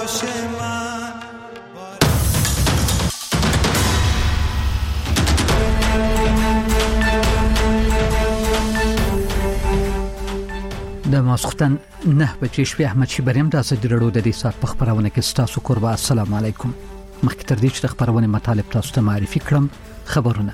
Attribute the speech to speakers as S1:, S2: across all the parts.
S1: باش من.
S2: د ماسختن 9 بجې شپې احمد شیبریم د ازادي رادیو د دې سات په خبرونه کې ستاسو قربا. السلام علیکم. مخکې تر دې چې د خبرونه مطالب تاسو ته معرفي کړم، خبرونه.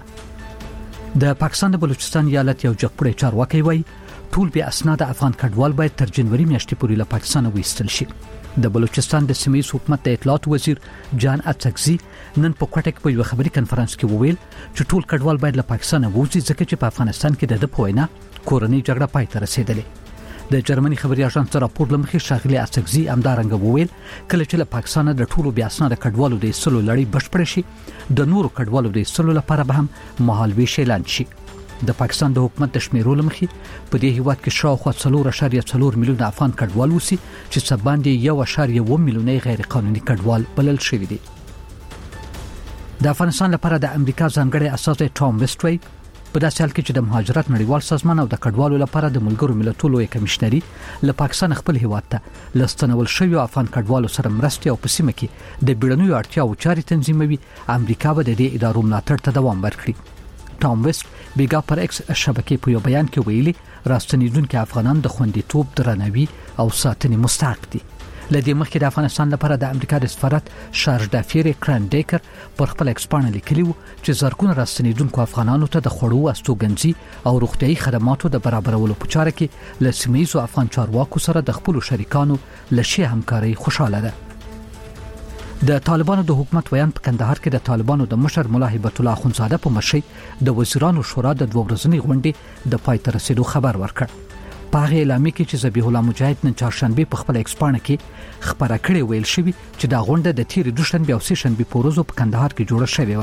S2: د پاکستان د بلوچستان ایالت یو جګپړی چارواکي وایي ټول بیا اسناد افغان کډوال باید تر جنوري میاشتې پورې له پاکستان وایستل شي. د بلوچستان د سیمې حکومت د اطلاعات وزیر جان اڅکزي نن په کوټه کې په یو خبري کانفرنس کې وویل چې ټول کډوال باید له پاکستان ووځي ځکه چې په افغانستان کې د پوینا کورنۍ جګړه پای ته رسیدلې. د جرمني خبري اژانس راپور لمخې شاغلي اڅکزي امدارنګ وویل کله چې له پاکستان د ټولو بیا اسناد کډوالو د ایستلو لړۍ بشپړ شي د نورو کډوالو د ایستلو لپاره به هم مهالویش اعلان شي. د پاکستان د حکومت د شمیرو لمخې په دې هیواد کې شاوخوا 4.4 میلیون افغان کډوال وسی چې څه باندې 1.1 میلیون غیر قانوني کډوال بلل شوی دي. د افغانستان لپاره د امریکا ځانګړي اساسي ټام ویسټوي په داسې حال کې چې د مهاجرت نړیوال سازمان او د کډوالو لپاره د ملګرو ملتونو یو کمشنري له پاکستان خپل هیواد ته لستنول شوی افغان کډوالو سره مرستې او په سیمه کې د بیړنیو اړتیاو چارې تنظیموي، امریکا به د دې ادارو ملاتړ ته دوام ورکړي. ټام ویسټ بیګا پر ایکس شبکې په یو بیان کې ویلي راستنیدونکو افغانان د خوندیتوب، درناوي او ساتنې مستحق دي. لدې مخکې د افغانستان لپاره د امریکا د سفارت شارج دافیر کرانډیکر پر خپل ایکسپانه لیکلی و چې زرګونه راستنیدونکو افغانانو ته د خوړو، استوګنځي او روغتيایي خدماتو د برابرولو په چاره کې له سیمه‌ییزو افغان چارواکو سره د خپل شریکانو لشي همکاري خوشاله ده. د طالبانو د حکومت ویان په کندهار کې د طالبانو د مشر مولا هیبت الله اخونزاده په مشرۍ د وزیرانو شورا د 2 ورځنۍ غونډې د پای ته رسیدو خبر ورکړ. په هغه اعلامیه کې چې ذبیح الله مجاهد نن چهارشنبه په خپل ایکسپانه کې خبره کړې ویل شوی چې دا غونډه د تیر دوشنبه او سهشنبه په ورځو په کندهار کې جوړه شوې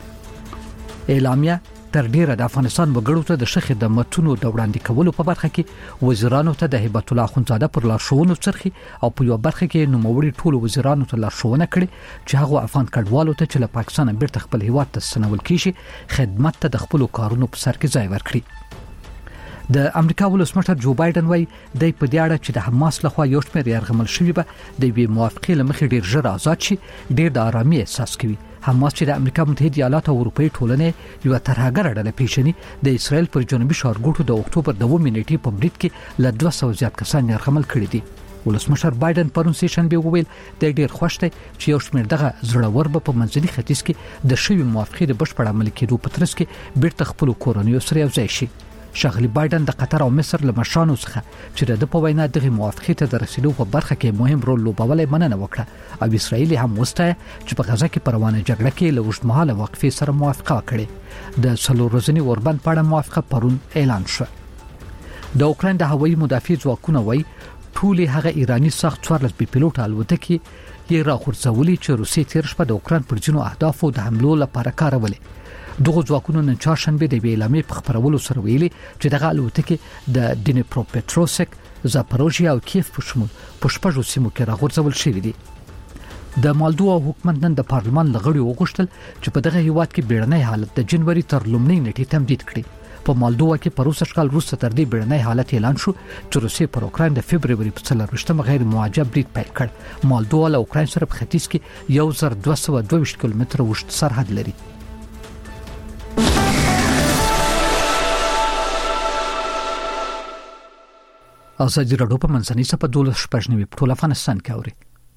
S2: و. اعلامیه تر ډیره د افغانستان وګړو ته د شخې د متونو د وړاندې کولو په برخه کې وزیرانو ته د هیبت الله اخونزاده پر لارښوونو څرخي او په یو برخه کې نوموړي ټول وزیرانو ته لارښوونه کړې چې هغه افغان کډوالو ته چې له پاکستان بیرته خپل هیواد ته ستنول کیږي خدمت ته د خپل کارونو په سر کې ځای ورکړي. د امریکا ولسمشر جو بایدن وایي د په دې اړه چې د حماس لخوا یو شمېر یرغمل شوی به د وی موافقه لمخې ډیر ژر آزاد شي، ډیر د آرامي احساس کوي. حماس چې د امریکا متحده ایالات او اروپאי ټولنې یو ترهګر ډله پیژني د اسرائیل پر جنوبي ښارګوټو د اکتوبر 2 نیټې په برید کې له 200 زیات کسان یرغمل کړي دي. ولسمشر بایدن پرون سهشنبه وویل د ډیر خوښ دی چې یو شمېر دغه زړور به په منځني ختیځ کې د شوی موافقه د بشپړ عمل کېدو په ترڅ کې بیرته خپل کورنیو سره یو ځای شي. شاغلی بایدن د قطر او مصر له مشرانو څخه چې د په وینا دغه موافقه ته د رسیدو په برخه کې مهم رول لوبولای مننه وکړه او اسرائیل هم وستایه چې په غزا کې په روانه جګړه کې له اوږدمهاله وقفې سره موافقه کړې. د 4 ورځني اوربند په اړه موافقه پرون اعلان شو. د اوکراین د هوایي مدافع ځواکونو وایي ټول هغه ایرانی سخت 14 بي پيلوټ الوتکې یې راغورځولې چې روسي تیر شپه د اوکراین پر ځینو اهدافو د حملو لپاره کارولې. دغه ځواکونو نن چهارشنبه د اعلامیې په خبرولو سره ویلي چې دغه الوتکې د دنیپروپټروسک، زاپروژیا او کیف په شمول په شپږو سیمو کې راغورځول شوې دي. د مالدووا حکومت نن د پارلمان لغړی وغوښتل چې په دغه هیواد کې بیړنی حالت د جنوري تر لومړۍ نیټې تمدید کړي. په مالدووا کې په 2 کال وروسته تر دې بیړنی حالت اعلان شو چې روسیې پر اوکراین د فبرवरी په 24 غیر معجب برید پیل کړ. مالدووا له اوکراین سره په ختیځ کې 1222 کیلومتره اوږد سرحد لري. ازادي رادیو په منځنۍ صفحه 12 په ټول افغانستان کې اوري.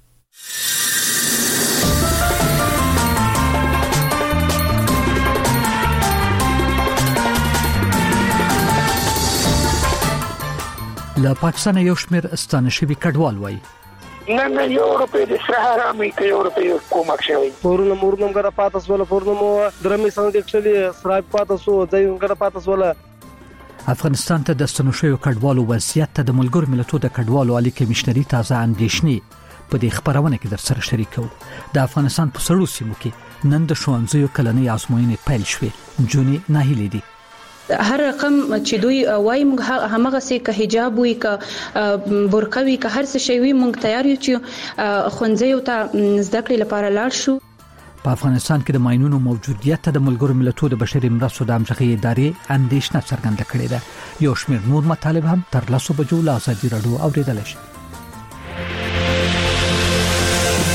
S2: له پاکستان یو شمېر ستانه شوي کډوال وایي
S3: نه یو روپې د سهار امریکا یو روپې کومک شوی
S4: پورونه مورنم غره پاتس ولا پورنم درمې څنګه اکچولي سراب پاتسو ځای غره پاتس ولا.
S2: افغانستان ته د ستنو شویو کډوالو وضعیت ته د ملګرو ملتونو د کډوالو عالی کمشنري تازه اندېښنې په دې خبرونه کې در سره شریکو. د افغانستان په سړو سیمو کې نن د ښوونځیو کلنۍ ازموینې پیل شوې. جونی ناهیلې دي
S5: هر رقم چې دوی وایي موږ همغه سي که حجاب وي که برقه وي که هر څه شی وي موږ تیار یو چې ښوونځیو ته زده کړې لپاره لاړ شو.
S2: په افغانستان کې د ماینونو موجودیت ته د ملګرو ملتونو د بشري مرستو د همغږۍ ادارې اندېښنه څرګنده کړې ده. یو شمېر نور مطالب هم تر 10 بجو له ازادي رادیو اوریدل شي.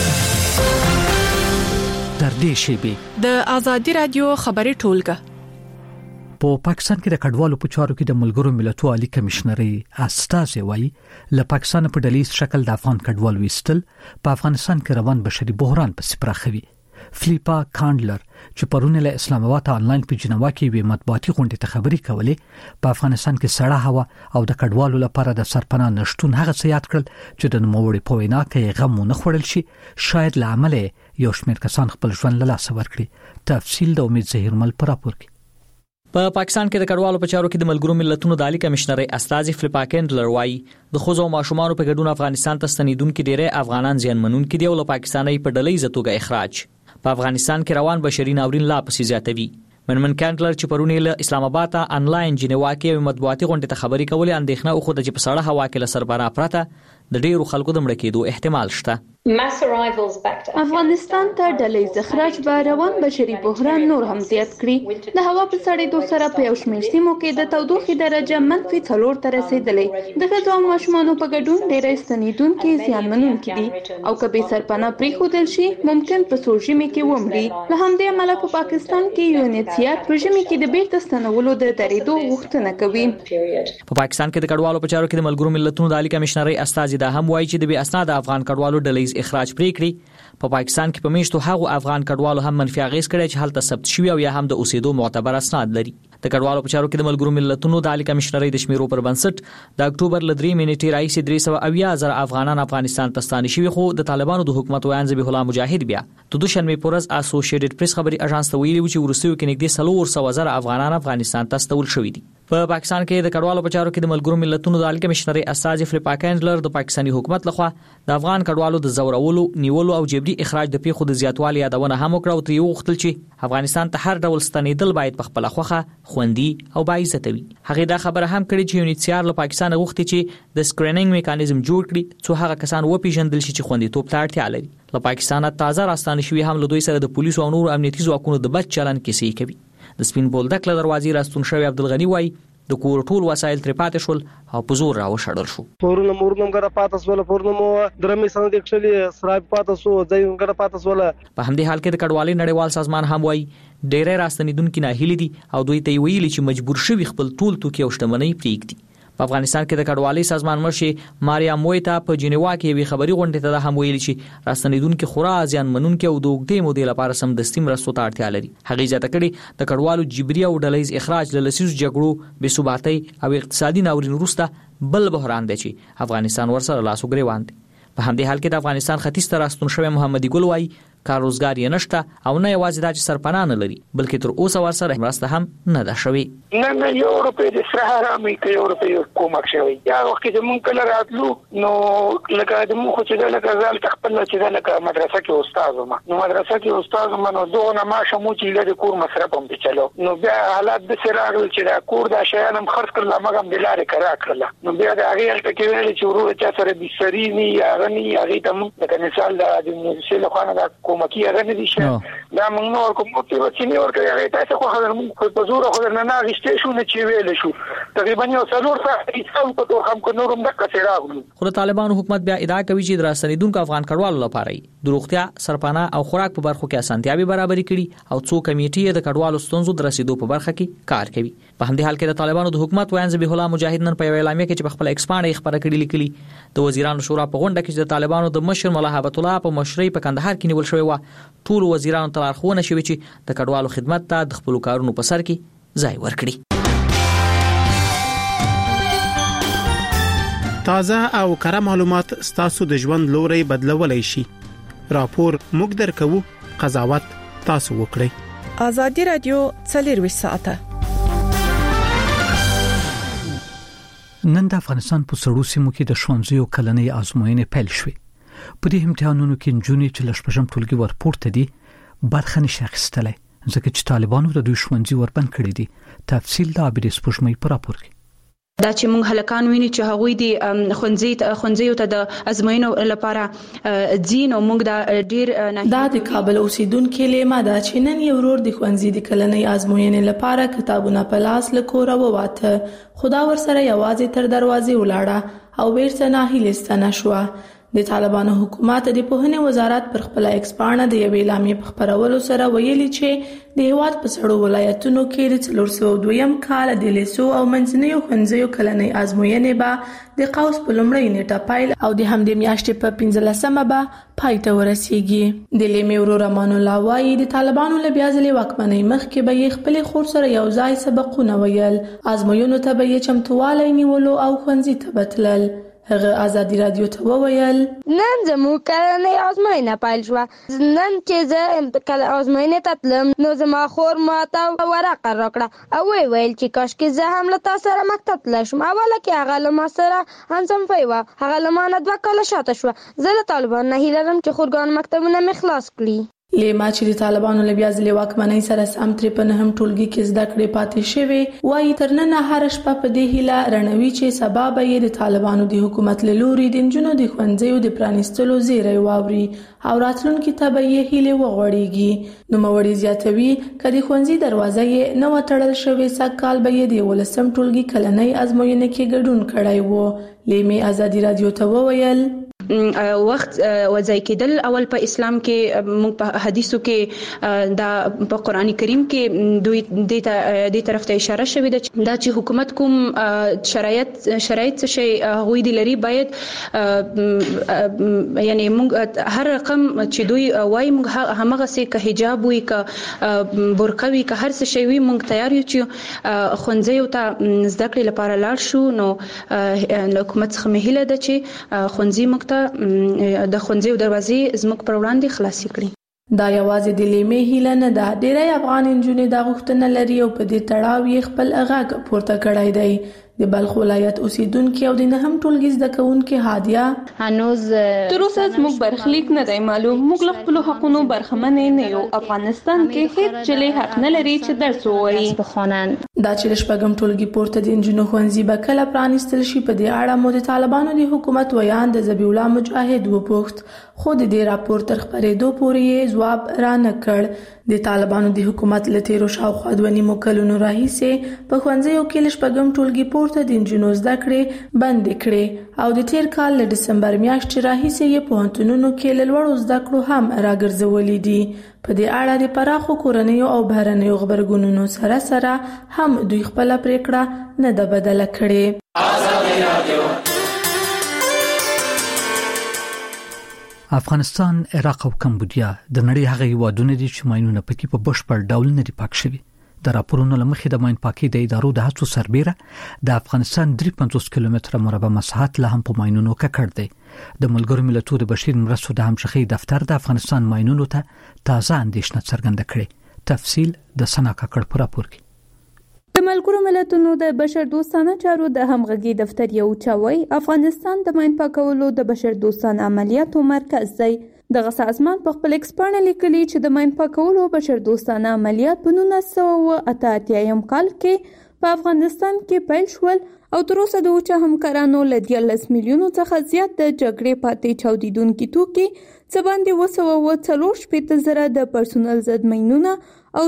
S2: دې شیبې
S1: د آزادي رادیو خبري ټولګه
S2: په پاکستان کې د کډوالو په چارو کې د ملګرو ملتونو عالی کمشنري استازي وایي له پاکستان په ډلیز شکل د افغان کډوالو وستل په افغانستان کې روان بشري بحران په سپراخوي. فلیپا کانډلر چې پرونه له اسلام آباد آنلاین په جنوا کې وی مطبوعاتي غونډه ته خبري کولې په افغانستان کې سړه هوا او د کډوالو لپاره د سرپناه نشټون هغه څه یاد کړل چې د نوموړي په وینا کې غم نه خورل شي شاید لامل یو شمېر کسان خپل ژوند له لاسه ورکړي. تفصیل د امید زهیرمل پر راپور کې.
S6: په پاکستان کې د کډوالو په چارو کې د ملګرو ملتونو د عالی کمشنري استازي فلیپا کانډلر وایي د خوځو ماشومان په ګډون افغانستان ته ستنیدونکو ډیری افغانان زیانمنونکو دی او له پاکستاني په ډلې زتوګه اخراج په افغانستان کې روان بشري ناورین لا پسې زیاتوي. منمن کانډلر چې پرونه له اسلام آباد ته آنلاین جنوا کې مطبوعاتي غونډه ته خبري کولې اندېښنه او خو د چې په سړه هوا کې له سربره پرته د ډیرو خلکو د مړ کېدو احتمال شته.
S7: افغانستان ته ډلې اخراج به روان بشري بحران نور هم زیات کړي. د هوا په سړېدو سره په یو شمېر سیمو کې د تودوخې درجه -4 ته رسیدلې. د ښځو او ماشومانو په ګډون ډېری ستنیدونکي زیانمنونکي دي او که بې سرپناه پرېښودل شي ممکن په سوړ ژمي کې ومري. له همدې امله په پاکستان کې UNHCR په ژمي کې د بیرته ستنولو د درېدو غوښتنه کوي.
S6: په پاکستان کې د کډوالو په چارو کې د ملګرو ملتونو د عالی کمشنري استازي دا هم وایي چې د بې اسناد افغان کډوالو ډلې اخراج پریکړي په پاکستان کې په میشتو هغه افغان کډوالو هم منفي اغیز کړي چې هلته ثبت شوی او یا هم د اوسېدو معتبر اسناد لري. د کډوالو په چارو کې د ملګرو ملتونو د عالی کمشنري د شمیرو پر بنسټ د اکتوبر ل 3 نیټې راځي 380,000 افغانان افغانستان ته ستانه شوي خو د طالبانو د حکومت ویان ذبیح الله مجاهد بیا د دوشنبه پورز اسوسییټډ پریس خبري اژانس ته ویلي چې ورسېو کې نږدې 400,000 افغانان افغانستان ته ستول شوي دي. په پاکستان کې د کډوالو په چارو کې د ملګرو ملتونو د عالی کمشنري استازي فلیپا کانډلر د پاکستاني حکومت لخوا د افغان کډوالو د زورولو نیولو او جبري اخراج د پیښو د زیاتوالي یادونه هم وکړه او تر یو وختل چې افغانستان ته هر ډول ستنیدل باید په خپل خوخه خوندي او باعزت وي. هغه دا خبره هم کړې چې UNHCR له پاکستان غوښتي چې د سکرینینګ میکانیزم جوړ کړي څو هغه کسان وپیژندل شي چې خوندیتوب ته اړتیا لري. له پاکستان تازه راستانه شوی هم له دوی سره د پولیسو او نور امنیتي ځواکونو د بد چلن کیسې کوي. د سپین بولدک له دروازې راستون شوی عبدالغنی وایي د کور ټول وسایل تر پاتې شول او په زور راوشړل شو.
S4: پورونه مورنم غره پاتس ولا پورنمو درمې سند اکچلی سراب پاتسو ځای غره پاتس ولا.
S6: په همدې حال کې د کډوالۍ نړیوال سازمان هم وایي ډېرې راستنیدونکو نه هلي دي او دوی ته ویلي چې مجبور شوي خپل ټول توکي او شتمنۍ پریږدي. په افغانستان کې د کډوالۍ سازمان مشر ماریا مویتا په جنیوا کې وی خبري غونډه ته هم ویلي چې راستنیدونکو خورا ځان منونکو او د وګړي مودې لپاره سم د سټیم رسو ته اړتیا لري. هغه ځکه کړي د کډوالو جبري او ډلېز اخراج له لسیز جګړو بې ثباتۍ او اقتصادي ناورین وروسته بل بحران دی چې افغانستان ورسره لاسو ګریوان دي. په همدې حال کې د افغانستان ختیځ ته راستون شوی محمد ګل وایي کار روزګار یې نشته او نه یوازې دا چې سرپناه نه لري بلکې تر اوسه ورسره مرسته هم نه ده شوې.
S3: نه یو روپۍ د سهارا مې کې یو روپۍ کومک شوی یا وخت چې مونږ کله راتلو نو لکه د مونږ چې د لکه ځل تخپل چې لکه مدرسه کې استاد ما نو مدرسه کې استاد ما نو دغه ما شمو چې د کور مصرف هم چلو نو بیا حالات د سراغ چې د کور د شیان هم خرڅ کړل مګم د لارې کرا کړل نو بیا د هغه کې ویل چې ورو چې سره بسری نه یا غني هغه ته د مثال د مؤسسې له خانه د کومکی هغه نه دي دا موږ نور کوم چې نه ورکړي هغه تاسو خو هغه موږ په زور خو نه غشته شو نه چې ویل شو تقریبا یو څلور ساعت هیڅ په توګه هم کو نورم د کثیراغلو.
S6: خو طالبانو حکومت بیا ادعا کوي چې د راستنیدونکو افغان کډوالو لپاره د روغتیا سرپناه او خوراک په برخو کې اسانتیاوي برابرې کړي او څو کمیټې د کډوالو ستونزو د رسیدو په برخه کې کار کوي. په همدې حال کې د طالبانو د حکومت ویان ذبیح الله مجاهد نن په اعلامیه کې چې خپل ایکسپانډ خبره کړې لیکلي د وزیرانو شورا په غونډه کې د طالبانو د مشر مولا هبت الله په مشرۍ په کندهار کې نیول شوی و ټول وزیرانو ته لارښوونه شوې چې د کډوالو خدمت ته د خپل کارونو په سر کې ځای ورکړي.
S8: تازه او کره معلومات ستاسو د ژوند لوري بدلولای شي. راپور موږ درکو، قضاوت تاسو وکړئ.
S1: آزادي رادیو 24 ساعته.
S2: نن د افغانستان په سړو سیمو کې د ښوونځیو کلنۍ ازموینې پیل شوې. په دې امتحانونو کې نجونې چې له شپږم ټولګي ورپورته دي برخه نشي اخیستلی ځکه چې طالبانو د دوی ښوونځي وربند کړي دي. تفصیل د عابد سپوږمۍ په راپور کې.
S5: دا چې موږ هلکان ویني چې هغوی د ښوونځیو ته د ازموینو لپاره ځین او موږ دا ډیر
S7: دا د کابل اوسیدونکو لیما دا چې نن یو ورور د ښوونځي د کلنۍ ازموینې لپاره کتابونه په لاس له کوره وواته خدا ورسره یوازې تر دروازې ولاړه او بیرته ناهیلې ستنه شو.
S9: د طالبانو حکومت د پوهنې وزارت پر خپل ایکس پاڼه د یوې اعلامیې په خپرولو سره ویلي چې د هیواد په سړو ولایتونو کې د 402م کال د لیسو او منځنیو ښوونځیو کلنۍ ازموینې به د قوس په لومړۍ نیټه پیل او د همدې میاشتې په 15مه به پای ته ورسیږي. د لیمې ورور امان الله وایي د طالبانو له بیا ځلې واکمنۍ مخکې به یې خپلې خور سره یو ځای سبقونه ویل، ازموینو ته به یې چمتووالی نیولو او ښوونځي ته به تلل. هغه ازادي رادیو ته وویل
S10: نن زموږ کلنۍ ازموینه پیل شوه. نن چې زه ازموینې ته تلم نو زما خور ماته ورقه راکړه او ویل چې کاشکې زه هم له تا سره مکتب تللی شم. اوله کې هغه له ما سره همصنفۍ وه، هغه له ما نه 2 کاله شاته شوه. زه له طالبانو نه هیله لرم چې خورګانو مکتبونه مې خلاص کړي.
S9: لیما چې د طالبانو له بیا ځلې واکمنۍ سره سم ترې په 9م ټولګي کې زده کړې پاتې شوې وایي تر ننه هره شپه په دې هیله رڼوي چې سبا به یې د طالبانو د حکومت له لوري د نجونو د ښوونځیو د پرانیستلو زیری واوري او راتلونکي ته به یې هیلې وغوړېږي. نوموړي زیاتوي که د ښوونځي دروازه یې نه وه تړل شوې سږ کال به یې د 11م ټولګي کلنۍ ازموینې کې ګډون کړی و. لیمې ازادي رادیو ته وویل
S5: وخت وځای کېدل اول په اسلام کې موږ په حدیثو کې دا په قرآن کریم کې دوی د طرف ته اشاره شوې ده دا چې حکومت کوم شرایط څه شي غوي دي لري باید یعنی موږ هر رقم چې دوی وایي موږ همغه سي که حجاب وي که برقه وي که هر څه شي وي موږ تیار یو چې ښوونځیو ته زده کړې لپاره لاړ شو. نو حکومت څخه مې هیله ده چې ښوونځي موږ د ښوونځیو دروازې زموږ پر وړاندې خلاصې کړي.
S9: دا یوازې د لیمې هیله نه ده، ډېری افغان نجونې دا غوښتنه لري او په دې تړاو یې خپل غږ پورته کړی دی. د بلخ ولایت اوسیدونکو او د 9م ټولګي زده کوونکې هادیه
S7: هنوز تر اوسه زموږ برخلیک نه دی معلوم، موږ له خپلو حقونو برخمن نه یو. افغانستان کې هیڅ چلی حق نه لري چې درس ووایي بخوانن.
S9: دا چې 6م ټولګي پورته د نجونو ښوونځي به کله پرانیستل شي په دې اړه مو د طالبانو د حکومت ویان د ذبیح الله مجاهد وپوښت خو د دې راپور تر خپرېدو پورې یې ځواب را نه کړ. د طالبانو د حکومت له تیرو شاوخوا 2 کلونو راهیسې په ښوونځیو کې له 6م ټولګي پورته د نجونو زده کړې بندې کړې او د تیر کال له ډسمبر میاشتې راهیسې یې پوهنتونونو کې له لوړو زده کړو هم راګرځولې دي. په دې اړه د پراخو کورنیو او بهرنیو غبرګونونو سره سره هم دوی خپل پریکړه نه ده بدله کړې.
S2: افغانستان، عراق او کمبودیا د نړۍ هغه هیوادونه دي چې ماینونه پکې په بشپړ ډول نه دي پاک شوي. د راپورونو لمخې د ماین پاکي د ادارو د هڅو سربېره د افغانستان 53 کیلومتره مربع مساحت له هم په ماینونو ککړ دی. د ملګرو ملتونو د بشري مرستو د همشخي دفتر د افغانستان ماینونو ته تازه اندېښنه څرګنده کړې. تفصیل د سنا کاکړ په راپور کې.
S7: د ملګرو ملتونو د بشر دوستانه چارو د همغږي دفتر یو چوي افغانستان د ماین پاکولو د بشر دوستانه عملیاتو مرکز دی. دغه سازمان په خپل ایکس پاڼه لیکلي چې د ماین پاکولو بشر دوستانه عملیات په 1988 کال کې په افغانستان کې پیل شول او تر اوسه د اوچا همکارانو له 13 میلیونو څخه زیات د جګړې پاتې چاودیدونکي توکي څه باندې 240,000 د پرسونل ضد ماینونه او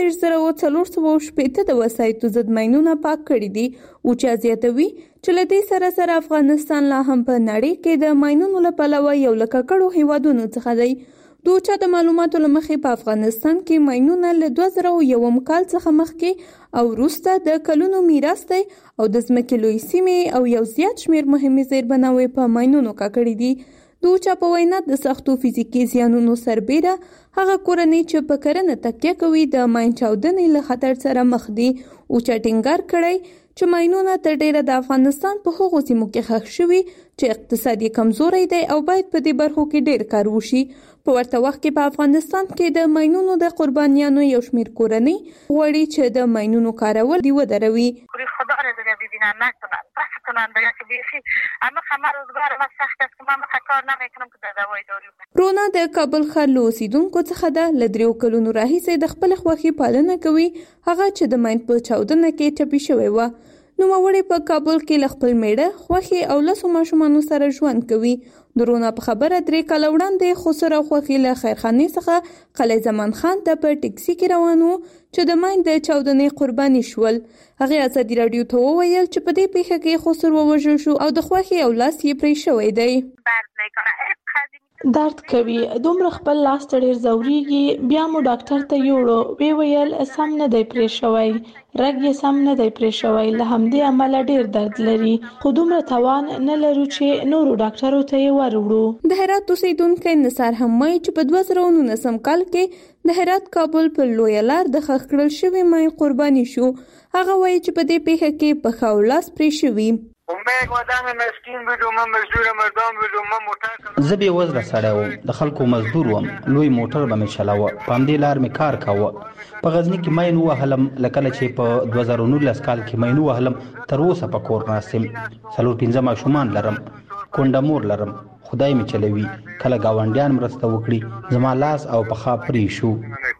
S7: 33,440 د وسایطو ضد ماینونه پاک کړي دي. اوچا زیاتوي چې له دې سره سره افغانستان لا هم په نړۍ کې د ماینونو له پلوه یو له ککړو هیوادونو څخه دی. د اوچا د معلوماتو لمخې په افغانستان کې ماینونه له 2001 کال څخه مخکې او وروسته د کلونو میراث دی او د ځمکې لوی سیمې او یو زیات شمیر مهمې زیربناوې په ماینونو ککړې دي. د اوچا په وینا د سختو فزیکي زیانونو سربېره هغه کورنۍ چې په کرنه تکیه کوي د ماین چاودنې له خطر سره مخ دي. اوچا ټینګار کړی چې ماینونه تر ډیره د افغانستان په هغو سیمو کې ښخ شوي چې اقتصادي کمزوري دی او باید په دې برخو کې ډیر کار وشي. په ورته وخت کې په افغانستان کې د ماینونو د قربانیانو یو شمیر کورنۍ غواړي چې د ماینونو کارول دی ودروي.
S11: خدا را ببینن نکنن بس کنن دیگه که بیخی اما خمر روزگار ما سخت است که من کار نمیکنم که د دوای دارو.
S7: رونا د کابل ښار له اوسیدونکو څخه ده. له 3 کلونو راهیسې د خپل خوښي پالنه کوي هغه چې د ماین په چاودنه کې ټپي شوی و. نوموړی په کابل کې له خپل میړه خوښي او 10 ماشومانو سره ژوند کوي. درونه په خبره 3 کال وړاندې خسر او خوخي له خیرخانه څخه قلعه زمان خان ته په ټیکسي کې روانو چې د ماین د چاودنې قرباني شول. هغه ازادي رادیو ته وویل چې په دې پیښه کې خسر ووژل شو او د خوخي او لاس یې پرې شوی دی.
S9: درد کوي، دومره خپل لاس ته ډیر زوريږي. بیا مو ډاکټر ته یوړو، وی ویل سم نه دی پرې شوی، رګ یې سم نه دی پرې شوی، له همدې امله ډیر درد لري، خو دومره توان نه لرو چې نورو ډاکټرو ته یې وروړو.
S7: د هرات اوسیدونکو نثار هم وایي چې په 2019 کال کې د هرات کابل په لوی لار د خښ کړل شوی مای قرباني شو. هغه وایي چې په دې پیښه کې په خاولاس پرې شوی.
S12: زه به وزره سړی وم، د خلکو مزدور وم، لوی موټر به مې چلاوه، په همدې لار مې کار کاوه. په غزني کې مین وهلم، لکه چې په 2019 کال کې مین وهلم، تر اوسه په کور ناست یم. 4-5 ماشومان لرم، کونډه مور لرم، خدای مې چلوي. کله ګاونډیان مرسته وکړي، زما لاس او پښه پرې شو.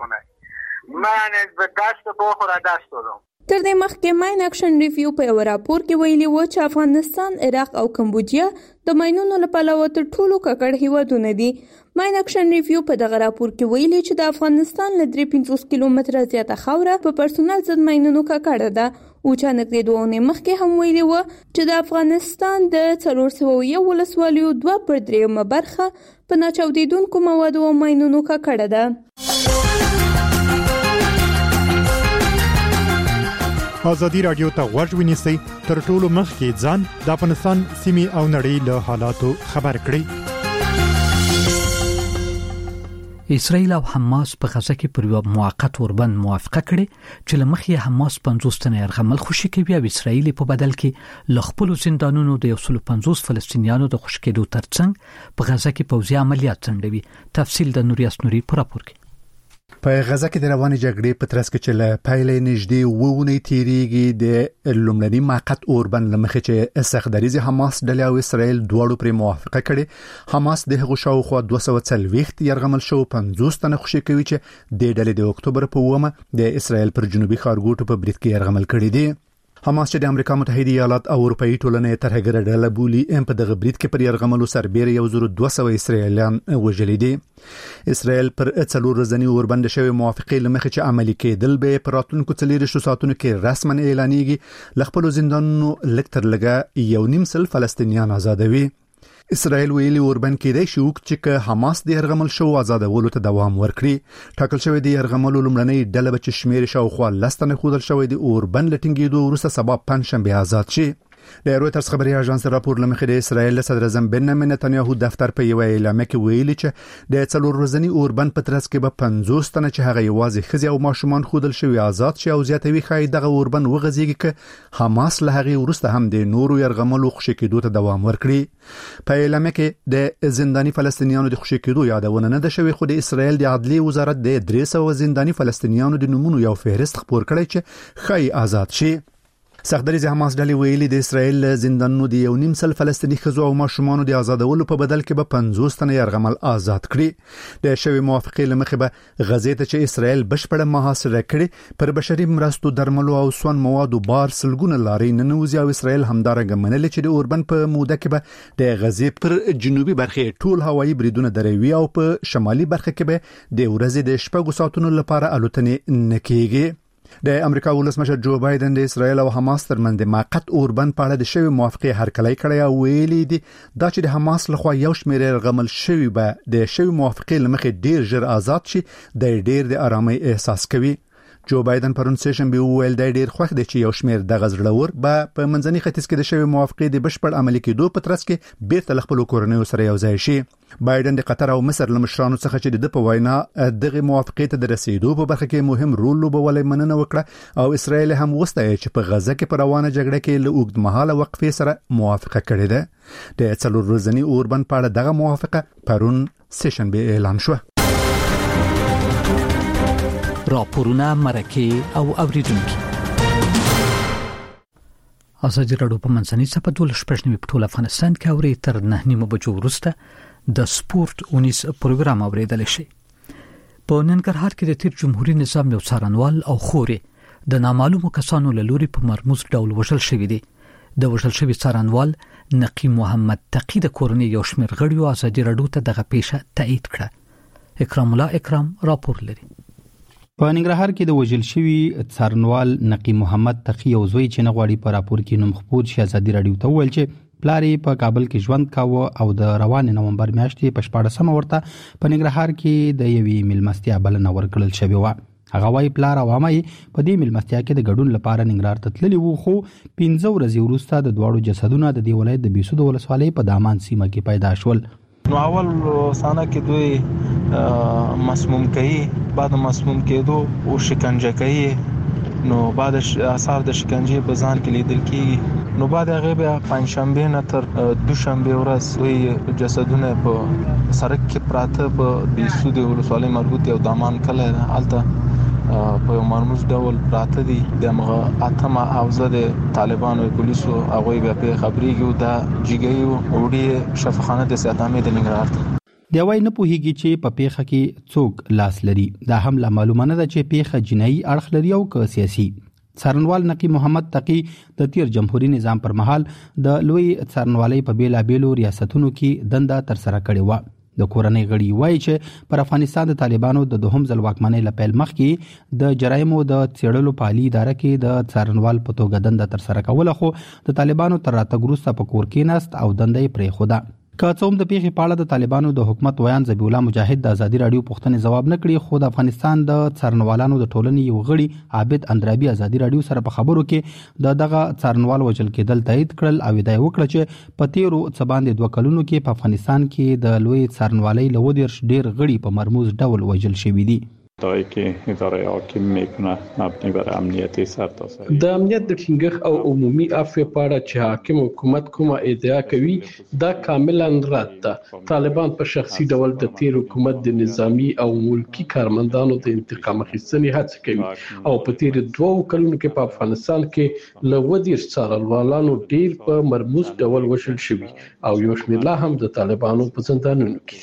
S7: تر دې مخکې ماین اکشن ریویو په یو راپور کې ویلي و چې افغانستان، عراق او کمبودیا د ماینونو له پلوه تر ټولو ککړ هیوادونه دي. ماین اکشن ریویو په دغه راپور کې ویلي چې د افغانستان له 350 کیلومتره زیاته خاوره په پرسونل ضد ماینونو ککړه ده. او چې نږدې 2 اونۍ مخکې هم ویلي و چې د افغانستان د 401 ولسوالیو 2/3 برخه په ناچاودیدونکو موادو او ماینونو ککړه ده.
S13: ازادي رادیو ته غوږ ونیسئ، تر ټولو مخکې ځان د افغانستان سیمې او نړۍ له حالاتو خبر کړئ.
S2: اسرائیل او حماس په غزه کې پر یو موقت اوربند موافقه کړې چې لمخې حماس 50 تنه يرغمل خوشي کوي او اسرائیل په بدل کې ل خپل زندانونو د 150 فلسطینیانو د خوشي کېدو ترڅنګ په غزه کې پوځي عملیات څنډوي. تفصیل د نوریاس نوري په راپور کې.
S14: په غزه کې د روانې جګړې په ترڅ کې چې له پیلې نږدې وونه تیریږي د لومړني موقت اوربند لمخې چې سخدریز حماس ډلې او اسرائیل دواړو پر موافقه کړې. حماس د هغو شاوخوا 240 يرغمل شو 50 تنه خوشي کوي چې د ډلې د اکتوبر په 1 د اسرائیل پر جنوبي ښارګوټو په برید کې يرغمل کړي دي. حماس چې د امریکا متحده ایالات او اروپאי ټولنې ترهګر ډله بولي په دغه برید کې پر يرغملو سربېره 1200 اسرائیلیان وژل دي. اسرائیل پر 4 ورځنی اوربند شوی موافقه لمخې چې عملي کېدل به پر راتلونکو 4 ساعتونو کې رسمن اعلانېږي. لخپل زندانونو لکتر لګه 1.5 فلسطینیان آزادوي. اسرائیل ویلي اوربند کې د شوک چې حماس د يرغمل شو آزادولو ته دوام ورکړي. ټاکل شوی د يرغملو لومړنۍ ډله به شمیر شاوخوا لستنه خودل شوی د اوربند لټینګېدو وروسته سبا پنځشنبه آزاد شي. د رويټرز خبري اژانس راپور لمخې د اسرائیل صدر اعظم بنیامین نتنیاهو دفتر په یو اعلامیه کې ویلي چې د 4 ورځنی اوربند په ترڅ کې به 50 تنه چې هغه یوازې خزي او ماشومان خودل شوی آزاد شي او زیاتوي خای دغه اوربند وغځيږي ک حماس له هغه ورسته هم د نورو يرغملو خوشي کېدو ته دوام ورکړي. په اعلامیه کې د زنداني فلسطینیانو د خوشي کېدو یادونه نه ده شوی، خو د اسرائیل د عدلي وزارت د 300 زنداني فلسطینیانو د نمونه یو فهرست خپور کړی چې خای آزاد شي. سخدریز حماس ډلې ویلي د اسرائیل زندانونو د 1.5 فلسطیني خزو او ماشومانو د آزادولو په بدل کې به 50 تنه يرغمل آزاد کړي. د شوی موافقه لمخې به غزې ته چې اسرائیل بشپړه محاصره کړي پر بشري مرستو، درملو او سون موادو بار سلګونه لارې ننوځي او اسرائیل همدارنګه منل چې د اوربند په موده کې به د غزې پر جنوبي برخه ټول هوایي بریدونه دروي او په شمالي برخه کې به د ورځې د 6 ساعتونو لپاره الوتنې نکېږي. د امریکا ولسمشر جو بایدن د اسرائیل او حماس ترمنځ د موقت اوربند په اړه د شوی موافقه هرکلی کړی او ویلي دي دا چې د حماس لخوا یو شمېر يرغمل شوی به د شوی موافقه لمخې ډیر ژر آزاد شي، د ډیر د آرامۍ احساس کوي. جو بایدن پرون سیشن به ویل د ډیر خوښ دي چې یو شمېر د غزړور به په منځني ختیځ کې د شوی موافقه د بشپړ عملي کېدو په ترڅ کې بیرته خپل کورنۍ سره یو ځای شي. بایدن د قطر او مصر لمشرانو څخه چې د په وینا دغه موافقه ته د رسیدو په برخه کې مهم رول لوبولای مننه وکړه او اسرائیل هم وستایي چې په غزه کې پر روانه جګړه کې له اوږد مهاله وقفې سره موافقه کړې ده. د 4 ورځنی اوربند په اړه دغه موافقه پرون سیشن به اعلان شو.
S2: راپورونه مرکه او اوریدونکو ازادي رادیو په منځنۍ صفه 12 په ټول افغانستان کې اوري تر 9:30 بجو وروسته د سپورت اونیس پروګرام اوریدل شي. په ننګرهار کې د تیر جمهوریت نظام یو څارنوال او خوري د نامعلومو کسانو له لوري په مرموز ډول وژل شوی دي. د وژل شوی څارنوال نقی محمد تقی د کورنۍ یو شمېر غړیو ازادي راډیو ته دغه پیښه تایید کړه. اکرام الله اکرام راپور لري.
S12: په ننګرهار کې د وژل شوی څارنوال نقی محمد تقی او زوی چې نغواړي په راپور کې نوم خپور شي ازادي راډیو ته ویل چې پلاری په کابل کې ژوند کاوه او د روان نومبر میاشتې په 14 ورته په ننګرهار کې د یوې ملمستیا بلنه ورکړل شوې و. هغه وايي پلار او عمه په دې ملمستیا کې د ګډون لپاره ننګرهار ته تللي وو، خو 15 ورځې وروسته د دواړو جسدونه د دې ولایت د بیسود ولسوالۍ په دامان سیمه کې پیدا شول.
S15: نو اول سانه کې دوی مسموم کوي، بعد مسموم کېدو او شکنجه کوي، نو بعد آثار د شکنجه په ځان کې لیدل کیږي. نو بعد هغه بیا پنځشنبه نه تر دوشنبه ورځ وی جسدونه په سړک کې پراته په بیسود ولسوالۍ مربوط یو دامان کله الته په مرموز ډول پراته دي. دغه اتمه اوزه د طالبانو پولیسو هغه بیا په خبريږي دا جګیو وړي شفاخانه د ساتامې د ننګرهار
S12: دی وای نه پوهیږي چې په پیښه کې څوک لاس لري. دا هم لا معلومه نه ده چې پیښه جنایي اړخ لري او که سیاسي. څارنوال نقی محمد تقی د تیر جمهوریت نظام پر مهال د لوی څارنوالۍ په بیلابېلو ریاستونو کې دنده تر سره کړې و. د کورنۍ غړي وایي چې پر افغانستان د طالبانو د دوهم ځل واکمنۍ لپاره مخکې د جرایمو د څېړلو په عالی اداره کې د څارنوال په توګه دنده تر سره کوله، خو د طالبانو تر راتګ وروسته په کور کې ناست او دنده یې پرې خوده. که څوم د پیښې په اړه د طالبانو د حکومت ویان ذبیح الله مجاهد د ازادي راډیو پوښتنې جواب نه کړي، خو د افغانستان د څارنوالانو د ټولنې یو غړي عابد اندرابي ازادي راډیو سره په خبرو کې دغه څارنوال وژل کېدل تایید کړل او دا وکړه چې په تیرو څه باندې 2 کلونو کې په افغانستان کې د لوی څارنوالۍ له ودرش ډیر غړي په مرموز ډول وژل شوي دي.
S16: دایی که اداره حاکم میکنه مبنی بر امنیتی سرتاسری
S17: د امنیت د ټینګښت او عمومي عفو په اړه چې حاکم حکومت کومه ادعا کوي دا کاملا رد ده. طالبان په شخصي ډول د تیر حکومت د نظامی او ملکی کارمندانو د انتقام اخیستنې هڅه کوي او په تیر 2 کلونو کې په افغانستان کې له ودیر څارنوالانو ډیر په مرموز ډول وژل شوي او یو شمېر لا هم د طالبانو په زندانونو کې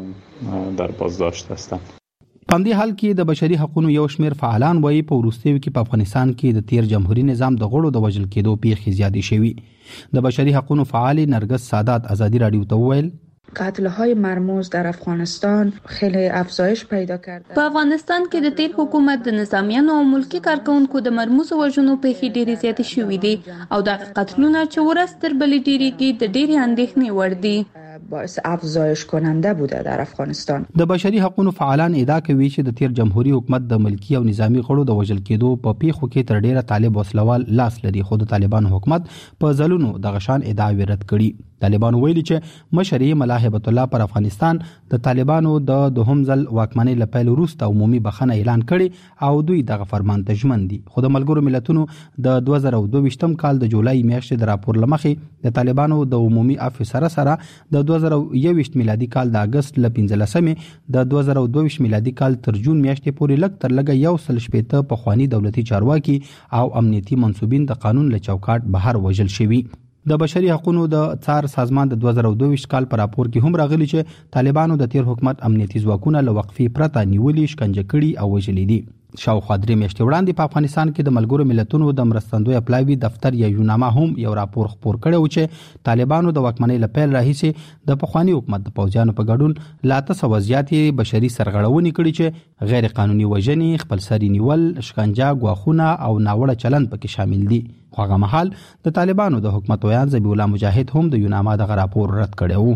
S16: در بازداشت هستند.
S12: په دې حال کې د بشري حقوقو یو شمېر فعالان وایي په وروستیو کې په افغانستان کې د تیر جمهوریت نظام د غړو د وژل کېدو پیښې زیاتې شوي. د بشري حقوقو فعال نرگس سادات ازادي راډیو ته وویل
S18: قتل‌های مرموز در افغانستان خیلی افزایش پیدا کرده.
S7: په افغانستان کې د تیر حکومت د نظامیانو او ملکی کارکونکو د مرموز وژنو پیښې ډېرې زیاتې شوې دي او د قتلونو چې ورځ تر بلې ډېریږي د ډېرې اندېښنې وړ دي.
S18: باعث افزایش کننده بوده در افغانستان.
S12: د بشري حقوقو فعالان ادعا کوي چې د تیر جمهوریت حکومت د ملکی او نظامی غړو د وژل کېدو په پیښو کې تر ډیره طالب وسلوال لاس لري، خو د طالبان حکومت په ځلونو د غشان ادعاوې رد کړي. طالبان ویلي چې مشري ملا هیبت الله پر افغانستان د طالبانو د دوهم ځل واکمنۍ لپاره وروسته عمومي بخښنه اعلان کړي او دوی دغه فرمان ته ژمن دي. خو د ملګرو ملتونو د 2022 کال د جولای میاشتې د راپور لمخې د طالبانو د عمومي عفو سره د 2021 میلادي کال د اگست ل 15مې د 2022 میلادي کال تر جون میاشتې پورې لږ تر لږه 118 په خواني دولتي چارواکي او امنیتي منسوبین د قانون له چوکاټ بهر وژل شوي. د بشري حقوقو د څار سازمان د 2022 کال پر راپور کې هم راغلي چې طالبانو د تیر حکومت امنیتي ځواکونه له وقفې پرته نیولي، شکنجه کړي او وژلي دي. شاوخوا 3 میاشتې وړاندې په افغانستان کې د ملګرو ملتونو د مرستندوی اپلایوي دفتر یا یوناما هم یو راپور خپور کړی و چې طالبانو د واکمنۍ لپاره راهیسې د پخوانی حکومت د پوځیانو په ګډون لا 900 زیاتې بشري سرغړونې کړي چې غیر قانوني وژنې، خپلسري نیول، شکنجه، غواخونه او ناوړه چلند پکې شامل دي. خو هغه مهال د طالبانو د حکومت ویان ذبیح الله مجاهد هم د یوناما د راپور رد کړی و.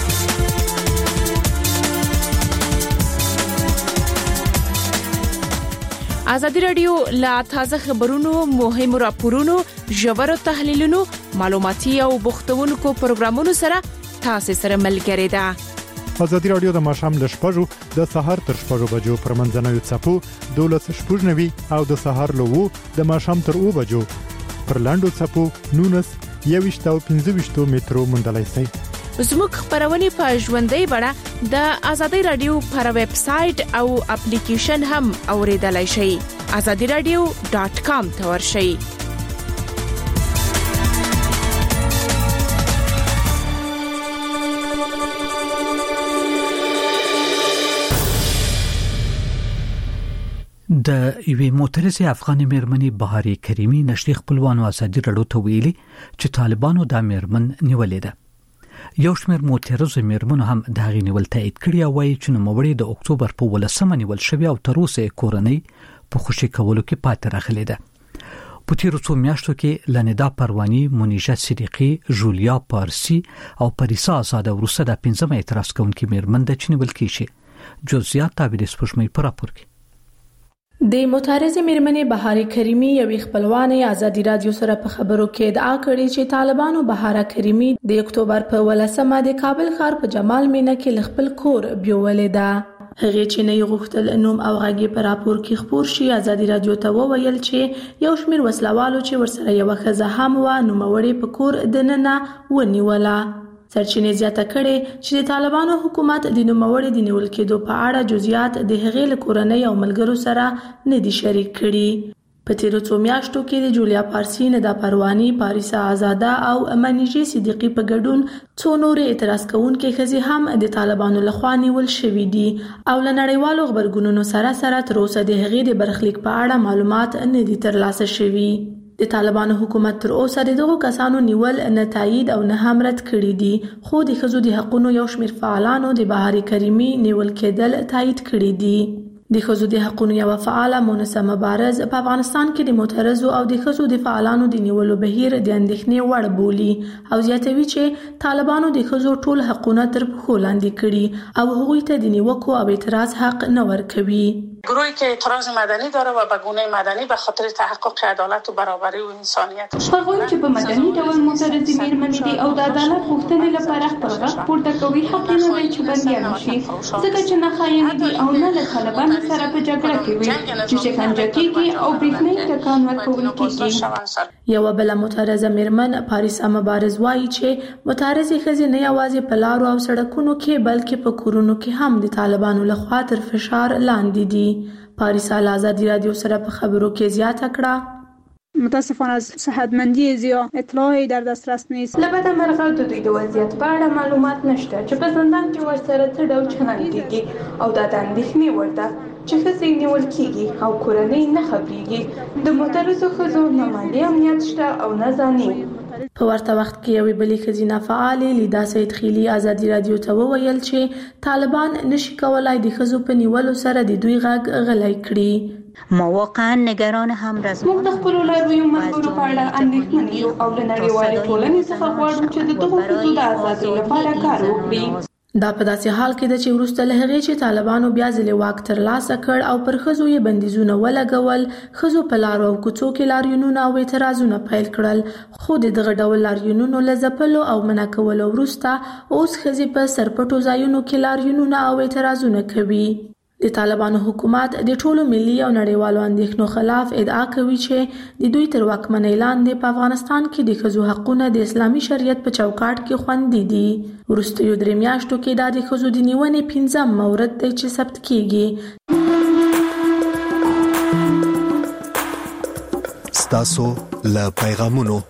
S1: ازادي راډیو لا تازه خبرونو، مهمو راپورونو، ژورو تحلیلونو، معلوماتي او بوختونکو پروګرامونو سره تاسو سره ملګری ده.
S13: ازادي راډیو د ماښام ل 6:00 د سحر تر 6:00 بجو پر منځنوي څپو 12:90 او د سحر له 2 د ماښام تر 2 بجو پر لاندو څپو 19:25 مترو مندلای شي.
S1: زموږ خبرونه په ژوندۍ بڼه د ازادي راډیو پر ویب سټ او اپلیکیشن هم اوریدلای شئ. azadiradio.com ته ورشئ.
S2: د یوې معترضه افغاني مېرمنې بهاري کریمي نشري خپلوانو ازادي رادیو ته ویلي چې طالبانو د مېرمن نیولې ده. یو شمېر معترضه مېرمنو هم د هغې نیول تایید کړي او وایي چې نوموړې د اکتوبر په 18 نیول شوې او تر اوسه کورنۍ په خوشي کولو کې پاتې راغلې ده. په تیرو څو میاشتو کې لندا پرواني، منیژه صدیقي، جولیا پارسی او پریسا آزاد ورسره د 15 اعتراض کوونکې مېرمن د چنیول کېشي. جزئیات تابع د سپوږمۍ پر راپور کې.
S9: د معترضه مېرمنې بهاري کریمي یو خپلوانې ازادي رادیو سره په خبرو کې ادعا کړې چې طالبانو بهاره کریمي د اکتوبر په 18 د کابل ښار په جمال مینه کې خپل کور بیولې ده. هغه چې نه غوښتل نوم او غږی په راپور کې خبر شي ازادي رادیو ته وویل چې یو شمیر وسلوالو چې ورسره یو خزه هم و نوموړي په کور دننه ونیوله. سرچینې زیاته کړې چې د طالبانو حکومت د نوموړي د نیول کېدو په اړه جزئیات د هغې له کورنۍ او ملګرو سره نه دي شریک کړي. په تیرو څو میاشتو کې د جولیا پارسی، ندا پرواني، پاریسا آزاده او منیژه صدیقي په ګډون څو نور اعتراض کوونکې ښځې هم د طالبانو لخوا نیول شوي دي او له نړیوالو غبرګونونو سره تر اوسه د هغې د برخلیک په اړه معلومات نه دي ترلاسه شوي. د طالبانو حکومت تر اوسه دغه کسانو نیول نه تایید او نه هم رد کړي دي، خو د ښځو د حقوقو یو شمېر فعالانو د بهاري کریمي نیول کېدل تایید کړي دي. د ښځو د حقوقو یو فعال مونسه مبارز په افغانستان کې د معترضو او د ښځو د فعالانو د نیولو بهیر د اندېښنې وړ بولي او زیاتوي چې طالبانو د ښځو ټول حقوقونه تر پښو لاندې کړي او هغوی ته د نیوکو او اعتراض حق نه ورکوي.
S19: گروهی که اعتراض مدنی داره و به گونه مدنی به خاطر تحقق عدالت و برابری و انسانیت
S7: هغوی چې په مدني ډول معترضې مېرمنې دي او د عدالت غوښتنې لپاره خپل غږ پورته کوي، حق نه دی چې بندیان شي ځکه چې نه خاینې دي او نه له طالبانو سره په جګړه کې وي چې شکنجه کېږي او برېښنايي ټکان ورکول کېږي.
S9: یوه بله معترضه مېرمن پاریسا مبارز وایي چې معترضې ښځې نه یوازې په لارو او سړکونو کې بلکې په کورونو کې هم د طالبانو لخوا تر فشار لاندې دي. پاریسا له ازادي رادیو سره په خبرو کې زیاته کړه:
S20: متاسفانه از صحتمندی زیا اطلاعی در دسترس نیست.
S7: لبد مرغه د دوی د وضعیت په اړه معلومات نشته چې په زندان کې ورسره څه ډول چلند کیږي او دا د اندېښنې وړ ده چې ښځې نیول کیږي او کورنۍ نه خبرېږي. د معترضو ښځو نه مالي امنیت شته او نه ځاني.
S9: په ورته وخت کې یوې بلې ښځینه فعالې لیدا سید خیلي ازادي رادیو ته وویل چې طالبان نشي کولای د ښځو په نیولو سره د دوی غږ غلی کړي.
S21: ما واقعا نگران هم رزمان
S7: موږ د خپلو لارویو ملګرو په اړه اندېښمن یو او له نړیوالې ټولنې څخه غواړو چې د دغو ښځو د ازادۍ لپاره کار وکړي.
S9: دا په داسې حال کې ده چې وروسته له هغې چې طالبانو بیا ځلې واک ترلاسه کړ او پر ښځو یې بندیزونه ولګول، ښځو په لارو او کوڅو کې لاریونونه او اعتراضونه پیل کړل، خو د دغه ډول لاریونونو له ځپلو او منع کولو وروسته اوس ښځې په سرپټو ځایونو کې لاریونونه او اعتراضونه کوي. د طالبانو حکومت د ټولو ملي او نړیوالو اندېښنو خلاف ادعا کوي چې د دوی تر واکمنۍ لاندې په افغانستان کې د ښځو حقونه د اسلامي شریعت په چوکاټ کې خوندي دي. وروستیو 3 میاشتو کې دا د ښځو د نیونې 15 مورد دی چې ثبت کیږي.
S22: ستاسو له پیغامونو.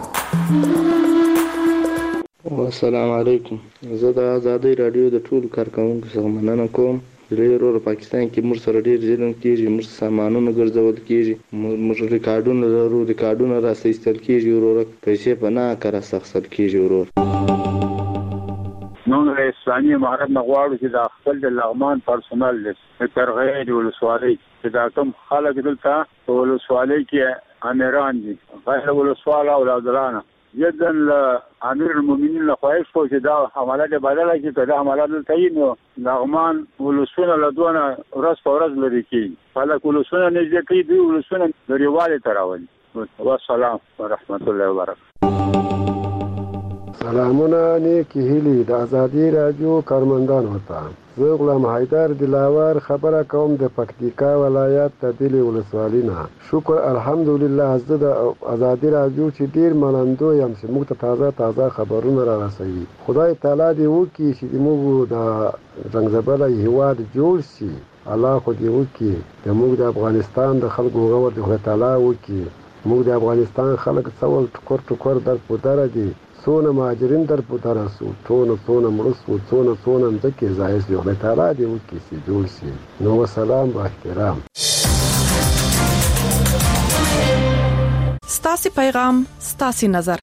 S23: السلام علیکم. زه د ازادي رادیو د ټول کارکونکو څخه مننه کوم. ډېر پاکستان کې موږ سره ډېر ظلم کېږي، موږ سامانونه ګرځول کېږي، موږ ریکارډونه لرو، ریکارډونه راستل کېږي، ورور پیسې په ناکاره سخصل کېږي. ورور
S24: نو د اسلامي امارت نه غواړو چې د خپل د لغمان پرسونل د ترغې د ولسوالۍ چې دا کوم خلک دلته په ولسوالۍ کې امیران دي، غیر ولسواله اولادرانه جدن امیر المؤمنین له خواهش کو چې دا حملات بدله کړي، کله حملات دلته یې نو لغمان ولسونه له دونه ورځ په ورځ لري کېږي، خلک ولسونه نږدې کوي، دوی ولسونه لرېوالي ته راولي. والسلام ورحمت الله وبرکاته.
S25: سلامونه نیکی هیلی د ازادي رادیو کارمندانو ته. زه غلام حیدر دلاور خبره کوم د پکتیکا ولایت د دلی ولسوالۍ نه. شکر الحمدلله زه د ازادي رادیو چې ډیر منندو یم چې موږ ته تازه خبرونه را رسوي. خدای تعالی دې وکړي چې موږ د څنګه هیواد جوړ شي. الله خو دې وکړي چې موږ د افغانستان د خلکو غوړ د خدای تعالی وکړي. موږ د افغانستان خلک څول ټکور در پودره دي، څونه مهاجرین در پودره سو، څونه مړه سو، څونه ځکه ځای سي. خدای تعالی دې وکړي چې جوړ شي. نو سلام با احترام.
S3: ستاسو پیغام ستاسو نظر.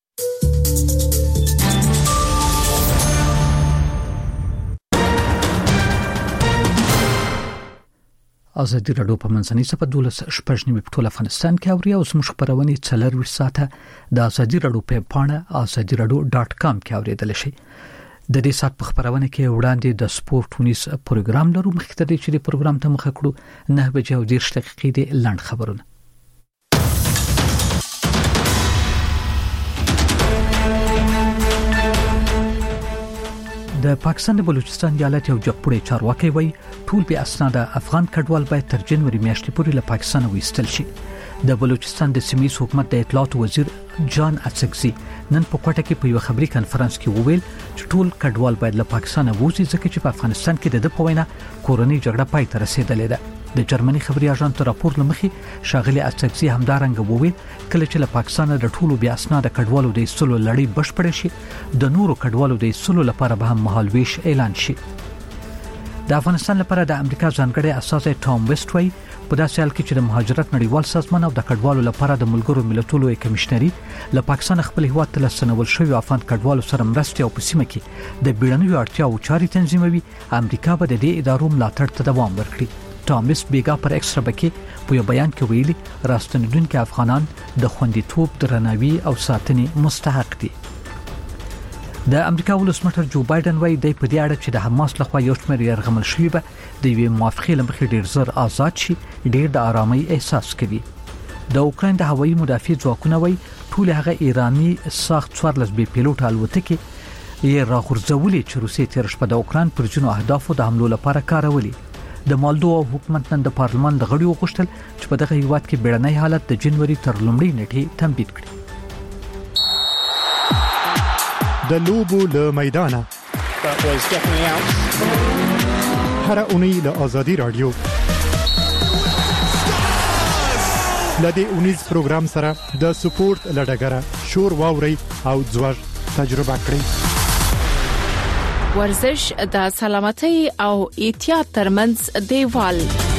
S2: ازادي رادیو په منځنۍ صفه 12 په ټول افغانستان کې اوري او زموږ خبرونه 24 ساعته د ازادي رادیو په پاڼه azadiradio.com کې اوریدل شي. د دې سات په خبرونه کې وړاندې د سپورت ونیس پروګرام لرو. مخکې ته چې د پروګرام ته مخ کړو 9:10 د لاند خبرونه. د پاکستان د بلوچستان ایالت یو جګپوړی چارواکي وایي ټول به اسناد افغان کډوال باید تر جنوري میاشتې پورې له پاکستان وایستل شي. د بلوچستان د سیمې حکومت د اطلاعات وزیر جان اڅکزي نن په کوټه کې په یو خبري کانفرنس کې وویل چې ټول کډوال باید له پاکستان ووځي ځکه چې په افغانستان کې د پوینه کورنۍ جګړه پای ته رسیدلې ده. د جرمني خبري اژانس راپور لمخي شاغلي اڅکزي همدارنګ وویل کله چې له پاکستان د ټولو بیا اسناد کډوالو د ایستلو لړۍ بشپړ شي د نورو کډوالو د ایستلو لپاره به هم مهالويش اعلان شي. د افغانستان لپاره د امریکا ځانګړي اساس ټام ویسټ وایي په داسې حال کې چې د مهاجرت نړیوال سازمان او د کډوالو لپاره د ملګرو ملتونو کمشنري له پاکستان خپل هیواد ته لسنول شوی افغان کډوالو سره مرسته او په سیمه کې د بیړنیو اړتیاوو چاري تنظیموي، امریکا به د دې ادارو ملاتړ ته دوام ورکړي. ټامس بیګا پر ایکسترا بکی په یو بیان کې ویلي راستنیدونکو افغانان د خوندیتوب درناوي او ساتنې مستحق دي. د امریکا ولسمشر جو بایدن وایي د په دې اړه چې د حماس لخوا یو شمېر یرغمل شوی به د یوې موافقې لمخې ډیر زر آزاد شي ډیر د آرامۍ احساس کوي. د اوکراین د هوایي مدافع ځواکونه وایي ټول هغه ایرانی ساخت 14 بي پیلوټ الوتکې یې راغورځولې چې روسیې تیر شپه د اوکراین پر ځینو اهدافو د حملو لپاره کارولې. د مالدووا حکومت نن د پارلمان د غړیو غوښتل چې په دغه هیواد کې بیړنی حالت د جنوري تر لومړۍ نیټې تمدید کړي.
S13: د لوبو له میدانه هر اونۍ له ازادي رادیو لدې اونیز پروګرام سره د سپورت لډګره شور واوري او ځوړ تجربه کړئ.
S1: ورزش د سلامتۍ او احتیاط ترمنځ دیوال.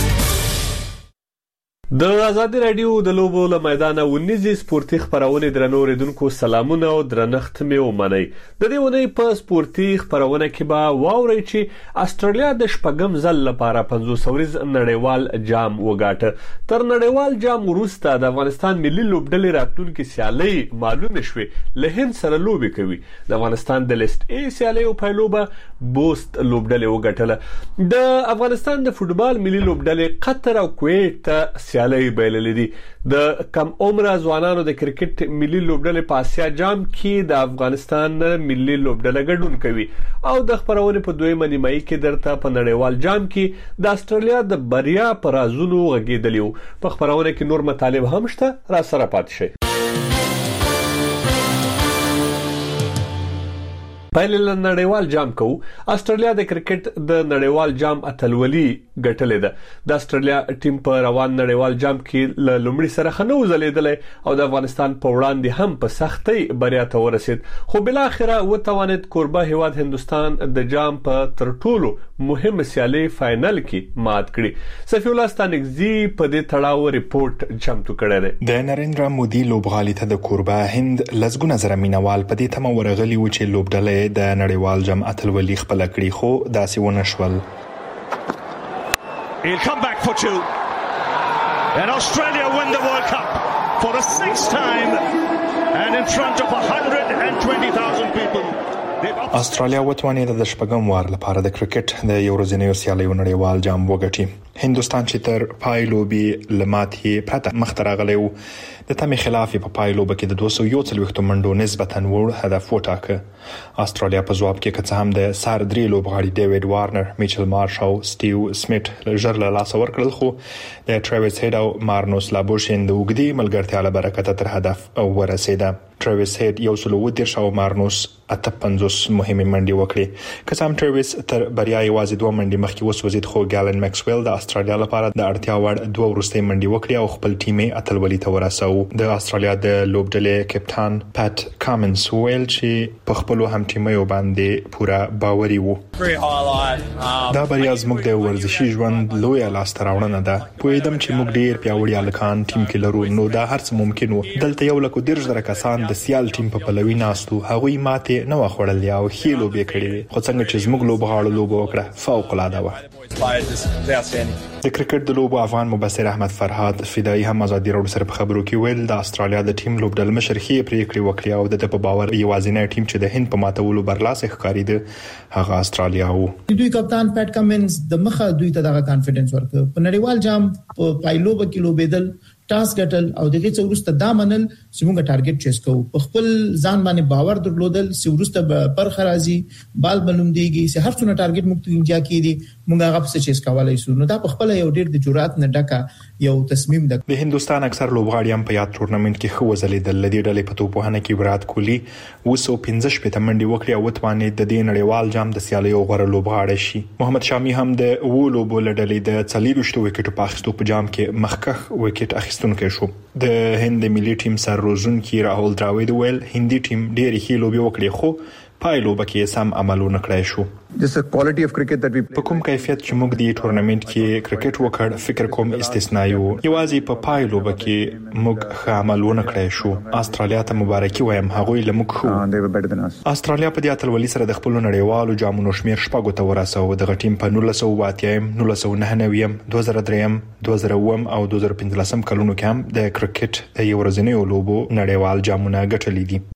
S4: د ازادي رادیو د لوبو له میدانه ونیزي سپورتي خبرونه درنو ریدونکو سلامونه او درنښت مې ومنئ. د دې ونې په سپورتي خبرونه کې به واورئ چې استرالیا د شپږم ځل لپاره 500 ورځ نړیوال جام وګاټه. تر نړیوال جام وروسته د افغانستان ملي لوبډلې راتلونکي سیالي معلومه شوه له هند سره لوبي کوي. د افغانستان د لیست ای سیالي او پایلوبه بوست لوبډلې وګټله. د افغانستان د فوتبال ملي لوبډلې قطر او کویت ته سیالي بایللې دي. د کم عمره ځوانانو د کرکټ ملي لوبډلې په آسیا جام کې د افغانستان ملي لوبډله ګډون کوي او د خبرونه په دویمه نیمایي کې درته په نړیوال جام کې د استرالیا د بریا پر ازونو غږیدلیو. په خبرونه کې نور مطالب هم شته، را سره پات شي. پایل نړیوال جام کو استرالیا د کرکټ د نړیوال جام اتلولي ګټلې ده. د استرالیا ټیم په روان نړیوال جام کې له لومړي سره خنو زلیدلې او د افغانستان په وړاندې هم په سختۍ بریا ته ورسید، خو بل اخره وتوانید کوربه هیواد هندستان د جام په تر ټولو مهم سیالي فائنل کې مات کړي. صفی الله ستانګزی په دې تړاو ریپورت چمتو کړی دی.
S6: د نریندرا مودي لوبغالي ته د کوربه هند لزګونه زره مینوال په دې تمه ورغلي و چې لوبډلې د نړیوال جام اتلولي خپل کړي، خو داسې ونه شول.
S8: He'll come back for two. And Australia win the World Cup for the 6th time and in front of 120,000 people.
S6: استرالیا وتوانید د شپږم وار لپاره د کرکټ د یو ورځنیو سیالیو نړیوال جام وګټي. هندستان چې تر پایلوبي لماتې پرته مخترغلی و د تمې خلاف په پایلوبه کې د 241 منډو نسبتاً وړ هدف وټاکه. استرالیا په ځواب کې که څه هم د سار درې لوبغاړي ډیوډ وارنر، میچل مارش او سټیو سمیت ژر له لاسه ورکړل، خو د ټریویس هید او مارنوس لابوشین د وګړي ملګرتیا له برکته تر هدف ورسېده. ټریویس هید 130 او مارنوس 58 مهمه منډي وکړي. که څه هم ټریویس تر بریا یوازې 2 منډي مخکې وسوځید، خو ګالن ماکسویل د استرالیا لپاره د اړتیا وړ دوه وروستۍ منډي وکړي او خپل ټیم یې اتلولي ته ورساو. د استرالیا د لوبډلې کپټان پات کامنز ویل چې په خپل هم ټیمو باندې پورا باوري وو. دا بریا زموږ د ورزشي ژوند لوی لاسته راوړنه ده. پوهیدم چې موږ ډیر پیاوړي الکان ټیم کې لرو، نو دا هرڅه ممکن وو. دلته یو لکه 10,000 کسان د سیال ټیم په پلوي ناستو، هغوی ماته نه وخوړل او خېلو به کړی، خو څنګه چې زموږ لوبغاړو لوب وکړه فوق العاده و. د کرکټ د لوبو افغان مبصر احمد فرهاد فدایي هم ازادي راډیو سره په خبرو کې ویل د استرالیا د ټیم لوبډل مشرخي پریکړې وکړې او د په باور یوازینی ټیم چې د هند په ماتولو برلاسه ښکارېده هغه استرالیا وو.
S5: دوی کپتان پټ کمنز د مخه دوی ته دغه کانفیډنس ورکړ. په نړیوال جام په پایلوب کې لوبېدل، ټاس ګټل او دغه څه ورسته دا منل چې موږ ټارګټ چیس کوو. په خپل ځان باندې باور درلودل چې ورسته پر خرازي بال بلوم دیږي چې هر څونه ټارګټ موږ ته انجا کیدی موږ هغه څه چیس کولای شو. نو دا په خپل یو ډیر د جرأت نه ډکه یو تصمیم ده.
S6: د هندستان اکثر لوبغاړي هم په یاد تورنمنت کې خو وزلیدل. لدی ډلې په توپوهنه کې ویرات کوهلی 215 منډي وکړي او توانې د دې نړیوال جام د سیالیو غوړه لوبغاړی شي. محمد شامی هم د وولو بولډلې د 40 وکټو په اخیستو په جام کې مخکخ وکټ اخیستونکو شو. د هند ملي ټیم سر روزونکي راهول دراوید ویل هندي ټیم ډېری ښه لوبي وکړي خو پایلو بکې سم عملونه کړای شو. په کوم کیفیت چې موږ د ټورنمنت کې کرکټ وکړ فکر کوم استثنایی وو. یوازې په پایلو بکې موږ ښه عملونه کړای شو. استرالیا ته مبارکي وایم، هغوی لموږ خو. استرالیا په دې اتلولي سره د خپل نړیوالو جامونو شمیر شپږو ته ورساو. د ټیم په 1980 1999 2003 2007 او 2015 کلونو کې هم د کرکټ د یو ورځنیو لوبو نړیوال جامونه ګټلي دي.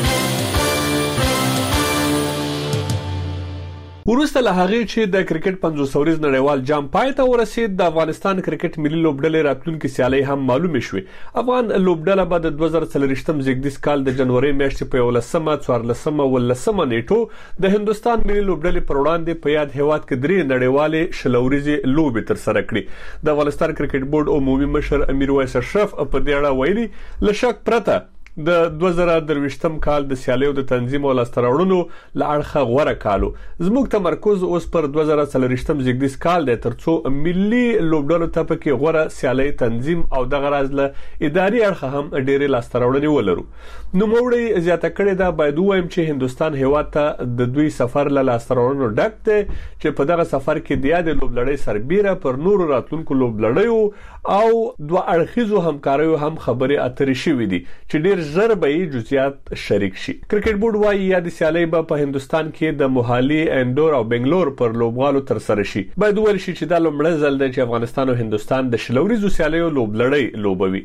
S4: ورسته له هغه چې د کرکټ 500 ورځ نړیوال جام پای ته ورسید، د افغانستان کرکټ ملي لوبډلې راتلونکي سیالي هم معلومه شوې. افغان لوبډله به د 2023 زیږدیز کال د جنوري میاشتې په 11 14 ولسمه نیټو د هندستان ملي لوبډلې پر وړاندې په یاد هیواد کې درې نړیوالې شلوريزي لوبې تر سره کړې. د افغانستان کرکټ بورډ عمومي مشر امیر وایس اشرف په دې اړه ویلي لشک پرته د 2023 کال د سیالیو د تنظیم او لاستراوړونو لړخه غوړه کالو. زموږ تمرکز اوس پر 2023 زیږدیز کال دی ترڅو ملي لوبډلو ته پکې غوړه سیالي تنظیم او د غراز له اداري اړخه هم ډېرې لاستراوړنې ولرو. نو موږ زیاته کړې دا باید وایم چې هندستان هیواد ته د دوی سفر له لاستراوړنو ډک دی چې په دغه سفر کې د یاد لوبلړۍ سربېره پر نورو راتلونکو لوبلړیو او دوه اړخیزو همکاریو هم خبرې اترې شوې دي چې ډېر زر به جزئیات شریک شي. کرکټ بورډ وايي یاد سیالي به په هندستان کې د موهالي، اندور او بنگلور پر لوبغالو تر سره شي. باید ویل شي چې دا لومړی ځل دی چې افغانستان او هندستان د شلوريزو سیالیو لوبلړۍ لوبوي.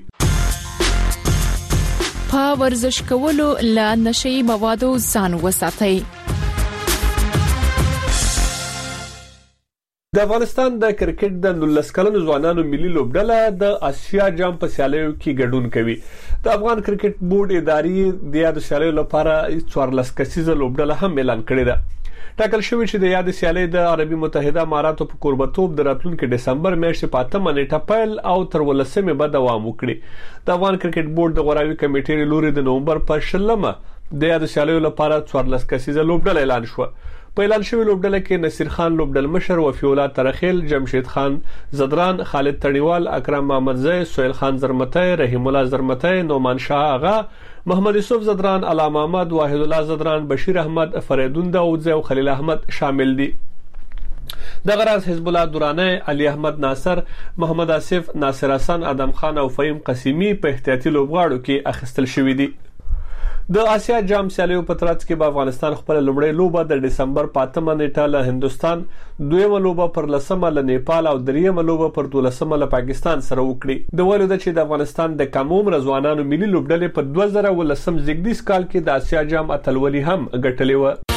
S1: په ورزش کولو له نشئی موادو ځان وساتئ.
S4: د افغانستان د کرکټ د 19 کلنو ځوانانو ملي لوبډله د آسیا جام په سیالیو کې ګډون کوي. د افغان کرکټ بورډ اداري د یاد سیالیو لپاره 14 کسیزه لوبډله هم اعلان کړې ده. ټاکل شوی چې د یاد سیالي د عربي متحده اماراتو په قربتوب د راتلونکي ډسمبر میاشتې په 8 نیټه پیل او تر 18 به دوام وکړي. د افغان کرکټ بورډ د غوراوي کمیټې لوري د نومبر په 16 د یاد سیالیو لپاره 14 کسیزه لوبډله اعلان شو. په اعلان شوی لوبډله کې نصیر خان لوبډل مشر، وفي الله ترخیل، جمشید خان زدران، خالد تڼیوال، اکرم محمدزی، سهیل خان زرمتی، رحیم الله زرمتی، نومان شاه آغا، محمد یوسف زدران، علامه احمد، واحد الله زدران، بشیر احمد، فریدون داودزی او خلیل احمد شامل دي. د غراز حزب الله دورانه، علي احمد ناصر، محمد آصف، ناصر حسن، ادم خان او فهیم قسیمی په احتیاطي لوبغاړو کې اخیستل شوی دي. د آسیا جام سیالیو په ترڅ کې به افغانستان خپل لومړی لوبه د ډسمبر 8 نیټه له هندستان، دویمه لوبه پر 10 له نیپال او دریمه لوبه پر 12 له پاکستان سره وکړي. د ویلو د چې د افغانستان د کموم رضوانانو ملي لوبډلې په 2019 زیږدیز کال کې د آسیا جام اتلولي هم ګټلې و.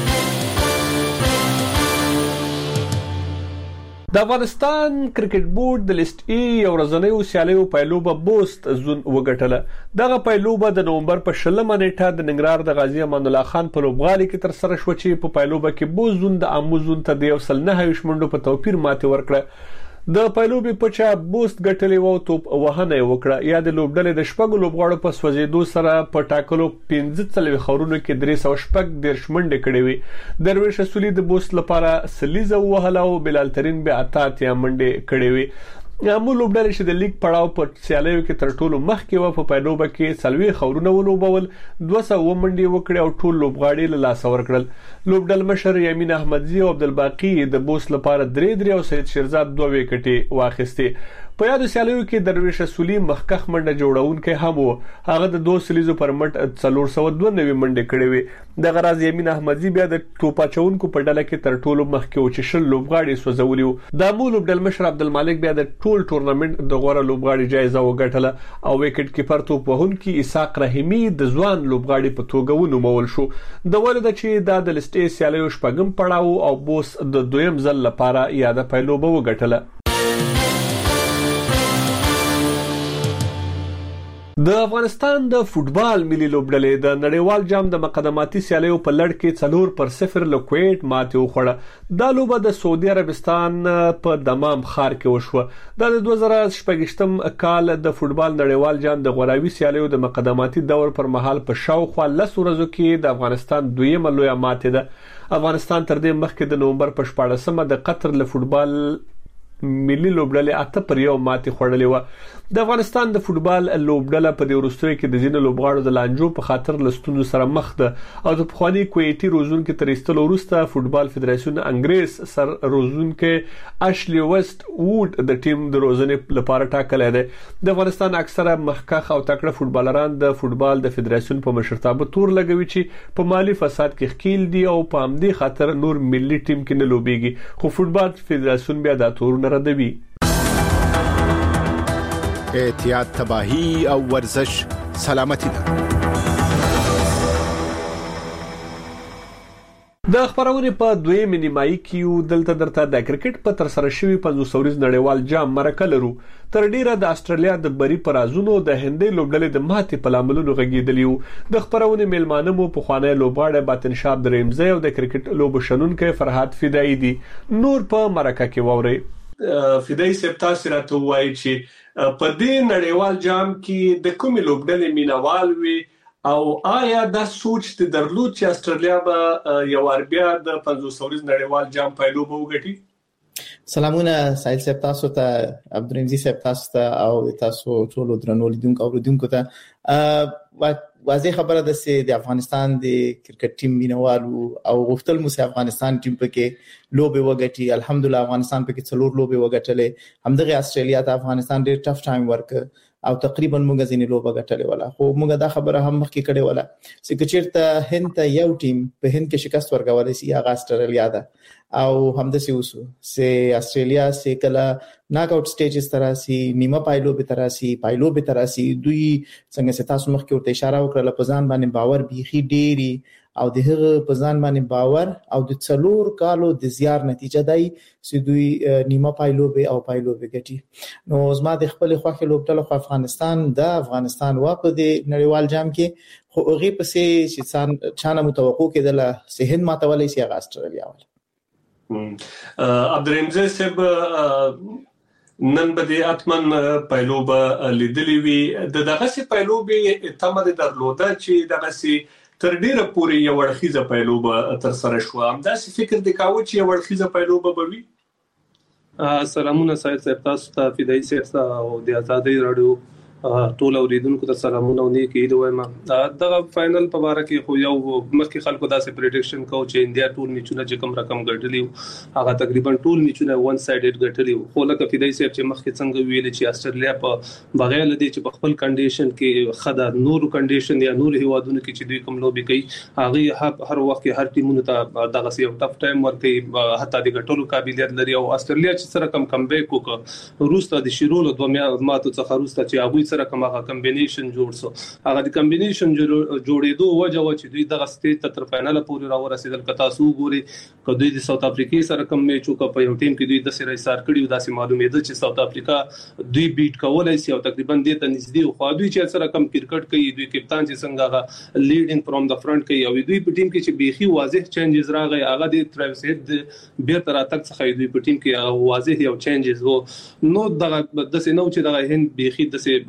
S4: د افغانستان کرکټ بورډ د لیست ای یو ورځنیو سیالیو پایلوبه بوست زون وګټله. دغه پایلوبه د نومبر په 16 نیټه د ننګرهار د غازی امان الله خان په لوبغالي کې تر سره شو چې په پایلوبه کې بوست زون د امو زون ته د 109 منډو په توپیر ماته ورکړه. د پایلوبي پچا بوست ګټلې وو توپ وهنه وکړه یا د لوبډلې د شپږ لوبغاړو په سوځېدو سره په ټاکلو 15 خورونو کې 310 منډې کړې وي درویش رسولي د بوست لپاره سلیزه وهله او بلال ترين به 88 منډې کړې وي معمول لوبډلې چې د لیګ پړاو په سیالیو کې تر ټولو مخکې و په پایلوبه کې سلوي خورونه ولوبول 200 منډې وکړې او ټول لوبغاړي له لاس ورکړل لوبډل مشر یمین احمدزي او عبدالباقی د بوس لپاره 3 او سید شیرزاد 2 وکټې واخیستې په یاد سیالیو کې درویش رسولي مخکخ منډه جوړونکې هم وو هغه د 2 سلیزو پر مټ 492 منډې کړې وي د غراز یمین احمدزي بیا د ټوپاچونکو په ډله کې تر ټولو مخکې و چې شل لوبغاړي سوځولي وو د مول لوبډل مشر عبدالمالک بیا د ټول ټورنمنت د غوړه لوبغاړي جایزه وګټله او وکټ کیپر توپ وهونکي اسحاق رحیمی د ځوان لوبغاړي په توګه ونومول شو د ولدا چې د لسټې سیالیو شپږم پړاو او بوس د دویم ځل لپاره یاده پایلوبه وګټله د افغانستان د فوتبال ملي لوبډلې د نړیوال جام د مقدماتي سیالیو په لړ کې 4-0 له کویت ماتې وخوړه دا لوبه د سعودي عربستان په دمام ښار کې وشوه د 2018 کال د فوتبال نړیوال جام د غوراوي سیالیو د مقدماتي دور پر مهال په شاوخوا 10 ورځو کې د افغانستان دویمه لویه ماتې ده افغانستان تر دې مخکې د نومبر په 14مه د قطر له فوتبال ملي لوبډلې 8-1 ماتې خوړلې و د افغانستان د فوتبال لوبډله په دې وروستیو کې د ځینو لوبغاړو د لانجو په خاطر لستونو سره مخ ده او د پخوانی کویتي روزونکو تر ایستلو وروسته فوتبال فدراسیون انګریز سر روزونکو اشلی وست وود د ټیم د روزنې لپاره ټاکلې ده د افغانستان اکثره مخکخ او تکړه فوتبالران د فوتبال د فدراسیون په مشرتابه تور لګوي چې په مالی فساد کې ښکیل دي او په همدې خاطر نور ملي ټیم کې نه لوبيږي خو فوتبال فدراسیون بیا د تور نه ردوي
S10: احتیاط تباہی او ورزش سلامتی ده
S4: د خبرونه په دویمه نیمایي کې دلته درته د کرکټ په تر سره شوی 500 نړیوال جام مرکه لرو تر ډیره د استرالیا د بری پرازونو د هندۍ لوبډلې د ماتې په لاملونو غږیدلیو د خبرونه میلمانه مو په خوانه لوبغاړي باطن شاب درېمزه او د کرکټ لوب شنونکو فرحات فدایي دي نور په مرکه کې ووري فدایي سپتا سره ته وایي چې په دې نړیوال جام کې د کومې لوبډلې مینوال وي او آیا دا سوچ ته درلود چې استرالیا به یو اربیا د 500 نړیوال جام پایلوبه وګټي
S5: سلامونه سایل صاحب تاسو ته عبدالرحمن صاحب تاسو ته او تاسو ټول درنو لیدونکو او لیدونکو ته واضح خبره ده چې د افغانستان د کرکټ ټیم مینوالو او غفتل مو چې افغانستان ټیم پکې لوبه وګټي الحمدلله افغانستان پکې څلور لوبه وګټلې همدغه استرالیا ته افغانستان ډېر ټف ټایم ورک او تقریبا موږ ځینې لوبه ګټلې ولا خو موږ دا خبره هم مخکې کړې ولا چې چیرته هند ته یو ټیم په هند کې شکست ورکولای شي هغه استرالیا ده او همداسې وسو چې استرالیا سې کله ناک آوټ سټیجز تراسي نیمه پایلوبه تراسي دوی څنګه چې تاسو مخکې ورته اشاره وکړه په ځان باندې باور بيخي ډيري او دغه په ځان باندې باور او د څلور کالو د زیار نتیجه دی چې دوی نیمه پایلوبه او پایلوبه ګټي نو زما د خپل خوخه لوبډله خو افغانستان واپس د نړیوال جام کې خو هغه پسې چې چانه متوقع کېدل چې هند ماتولای شي استرالیا ول
S4: عبدالرحمن صاحب نن به اتمن پایلوبه لیدلې وي دغه سي پایلوبه تمه درلوده چې دغه سي تر ډیره پورې یو ورخیزه پایلوبه تر سره شو همداسې فکر وکاو چې یو ورخیزه پایلوبه به وي
S11: سلامونه سایل صاحب تاسو ته فدایي صاحب او د آزادۍ رادیو ټول اوریدونکو ته سلامونه او نیکی دی وایم دغه فائنل په اړه کې خو یو مخکې خلکو داسې پریډکشن کوي چې انډیا ټول میچونه چې کم رقم ګټلی هغه تقریبا ټول میچونه ون سایډډ ګټلی خو لکه فدایي صاحب چې مخکې څنګه ویل چې استرالیا په بغیر لدی چې په خپل کنډیشن کې خدا نور کنډیشن یا نور هیوادونو کې چې دوی کوم لوبي کوي هغه هر وخت کې هر ټیمونو ته دغه یو ټف ټایم ورکوي حتی د ګټلو قابلیت لري او استرالیا چې سره کم بیک وکړ روسته د شیرولو دوه ماتو څخه روسته چې هغه سره کومه کمبینیشن جوړ سو هغه د کمبینیشن جوړېدو وجه و چې دوی دغه سټیج تر فائنل پورې راورسېدل کتا سو ګوري کدوې د ساوث افریقا سره کوم میچ وکړ په یو ټیم کې دوی د سره ایثار کړیو داسې معلومېده چې ساوث افریقا دوی بیټ کولای شي او تقریبا دې ته نږدې خو دوی چې سره کم کرکټ کوي دوی کپتان چې څنګه لیډینګ فرام د فرنٹ کوي او دوی په ټیم کې چې بيخي واضح چینجز راغی هغه د ټریویس هید بیرته راتګ څخه دوی په ټیم کې واضح یو چینجز وو نو دغه د سينو چې دغه هند بيخي د سي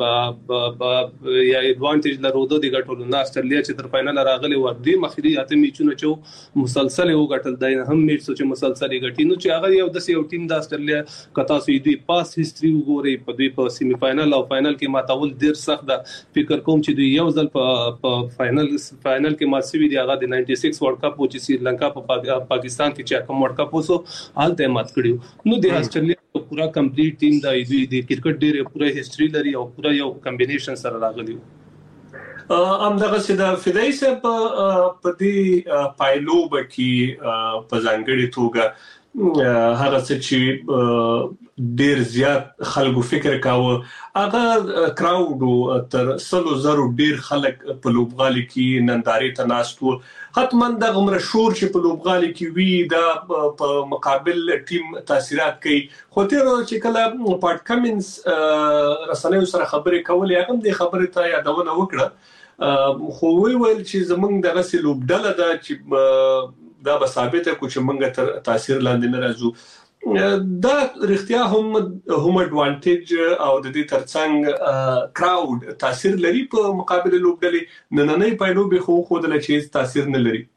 S11: یا ایڈوانټیج لرودو د ګټولو نه استرالیا چې تر فائنل راغلي و دې مخري اته میچونه چې مسلسل یو ګټل دای هم میچ چې مسلسل ګټي نو چې هغه یو د یو ټیم د استرالیا کتا سو دوی پاس هیستوري وګوري په دوی په سیمی فائنل او فائنل کې ماتول ډیر سخت ده فکر کوم چې دوی یو ځل په فائنل کې ماسوي دی هغه د 96 ورلد کپ چې سریلانکا په پاکستان کې چې کوم ورلد کپ وسو حالت مات کړیو نو د استرالیا پورا کمپلیټ ټیم د کرکټ ډیر پورا هیستوري لري او پورا یو کمبینیشن سره راغلی
S4: دغه سیده فدای صاحب په دې پایلوب کې په ځانګړي توګه هغه چې ډیر زیات خلکو فکر کاوه هغه کراود تر 100,000 ډیر خلک په لوبغالي کې ننداري تناستو حتما د عمر شور چې په لوبغالي کې وی دا په مقابل ټیم تاثیرات کوي خو تیر چې کله پارت کمنز رسنیو سره خبرې کولې هغه د خبرې ته یادونه وکړه خو ویل چې زمونږ دغه سلوب ډله دا چې دا به ثابته کو چې موږ تر تاثیر لاندې نه راځو دا رښتیا هم اډوانټیج او د دې ترڅنګ کراود تاثیر لري په مقابل لوبډلې نننې پایلوب خو د لچې تاثیر نه لري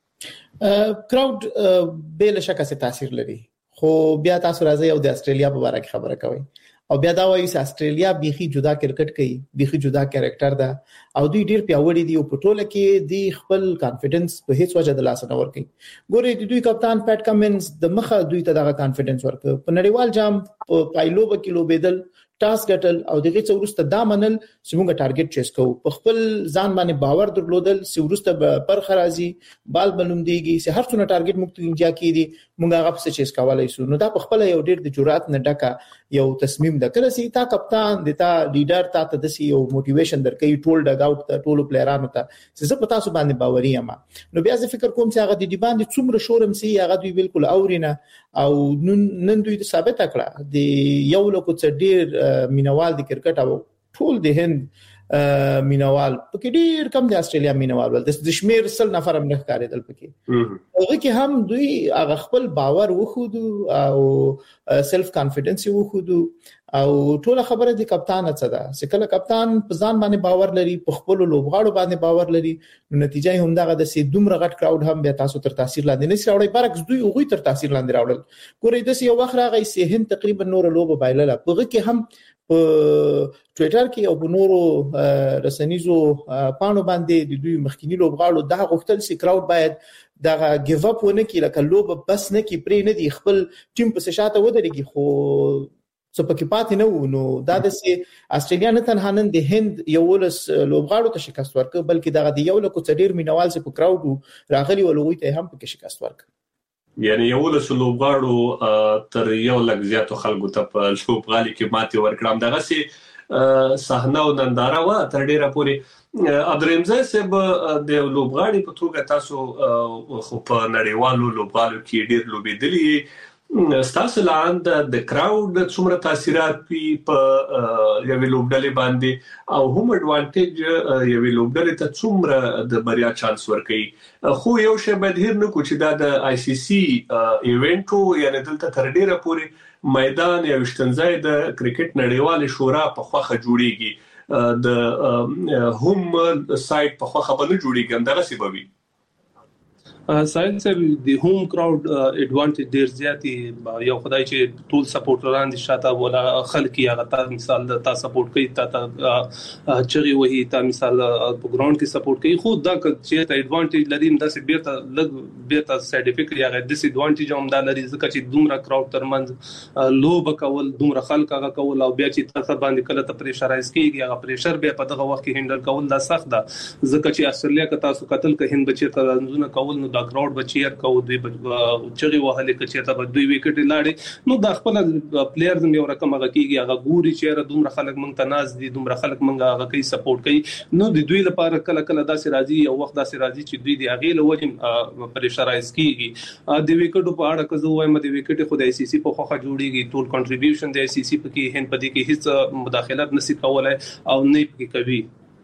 S5: کراود بل شکه څه تاثیر لري خو بیا تاسو راځي او د استرالیا په اړه خبره کوي او بیا دا وایي چې استرالیا بيخي جدا کرکټ کوي بيخي جدا کریکټر ده او دوی ډیر پیاوړي دي او په ټوله کې دی خپل کانفیډنس په هیڅ وجه د لاس نه ورکي ګوري دوی کپتان پټ کمنز د مخه دوی ته دغه کانفیډنس ورک په نړیوال جام په پایلوب کې لوبېدل ټاس ګټل او دغه څو ورسته دا منل چې موږ ټارګټ چیس کوو په خپل ځان باندې باور درلودل چې ورسته پر خرازي بال بلوم دیږي چې هر څونه ټارګټ موږ ته انجا کیدي موږ هغه څه چیس کولای شو نو دا په خپل یو ډیر د جرأت نه ډکه یو تصمیم د کله سي تا کپتان دتا لیډر تا ته د یو موټیویشن درکې ټول ډګ اوټ ته ټول پلیرانو ته چې زه پتا سو باندې باوري یم نو بیا زه فکر کوم چې هغه د دې باندې څومره شورم سي هغه دوی بالکل اورینه او نن دوی ثابت کړه د یو لکه څ ډیر مینوال د کرکټ او ټول د هند مینوال پکې ډیر کم د استرالیا مینوال ول د شمیر سل نفر هم نه ښکارېدل پکې هغه کې هم دوی هغه خپل باور وخودو او سلف کانفیډنس وخودو او ټول خبره د کپتان څخه ده چې کله کپتان په ځان باندې باور لري په خپل لوبغاړو باندې باور لري نو نتیجه هم دغه د سي دومره غټ کراود هم به تاسو تر تاثیر لاندې نه راوړي برعکس دوی هغه تر تاثیر لاندې راوړل ګورې د یو وخت راغی سي هند تقریبا نور لوب بایلله په کې هم په ټوئیټر کې او په نورو رسنیزو پانو باندې د دوی مخکینی لوبغاړو د غوښتل سي کراود باید دا گیو اپ ونه کی لکه لوب بس نه کی پرې نه دی خپل ټیم په شاته ودرېږي خو څه پکې پاتې نه نو دا د سي استرالیا نه تنها نن د هند یو ولس لوبغاړو ته شکست ورکړ بلکې دا د یو لکه څډیر مینوال سي په کراود راغلي ولوي ته هم پکې شکست ورکړ
S4: یعنی یو له لوبغاړو تر یو لږ زیاتو خلکو ته په لوبغالي کې ماتې ورکړم دغه سي صحنه او ننداره وا تر ډیره پوري عبدالرحیم صاحب د لوبغاړي په توګه تاسو خو په نړیوالو لوبغالو کې ډیر لوبېدلي ستاسو لاند د کراود څومره تاثیرات په یوې لوبډلې باندې او هم اډوانټیج یوې لوبډلې ته څومره د بریا چانس ورکړي خو یو شی باید هیر نه کو چې دا د آی سی سی ایونټو یعنی دلته تر ډیره پوري میدان یا وشتنځای د کرکټ نړیوال شورا په خوخه جوړیږي د هم سایت په خوخه باندې جوړیږي دغه سببي
S11: سایل سر د هوم کراود اډوانټیج ډیر زیاتی یو خدای چې ټول سپورټران دي شاته ولا خلک یې هغه تا مثال تا سپورټ کوي تا چغي وਹੀ تا مثال په ګراوند کې سپورټ کوي خو دا چې اډوانټیج لري دا سه بیرته ساید افیکټ یا د ډیس اډوانټیج هم دا لري ځکه چې دومره کراود ترمنځ لوب کول دومره خلک هغه کول او بیا چې تاسو باندې کله ته پریشرایز کیږي هغه پریشر بیا په دغه وخت کې هندل کول دا سخت ده ځکه چې استرالیا کې تاسو قتل کې هند بچی ترانزونه کول نو کراود بچیر کو دوی چغي وهله کچې ته دوی وکټ لاړې نو د خپل پلیئرز یو رقم هغه کیږي هغه ګوري چې دومره خلک مونږ ته ناز دي دومره خلک مونږ هغه کوي سپورټ کوي نو د دوی لپاره کله کله داسې راځي او وخت داسې راځي چې دوی د هغه لوجم پریشرایز کیږي د وکټو په اړه کزو وایم د وکټ خو د ای سی سی په خوخه جوړیږي ټول کنټریبیوشن د ای سی سی په کې هند په دې کې هیڅ مداخلت نشي کولای او نه پکې کوي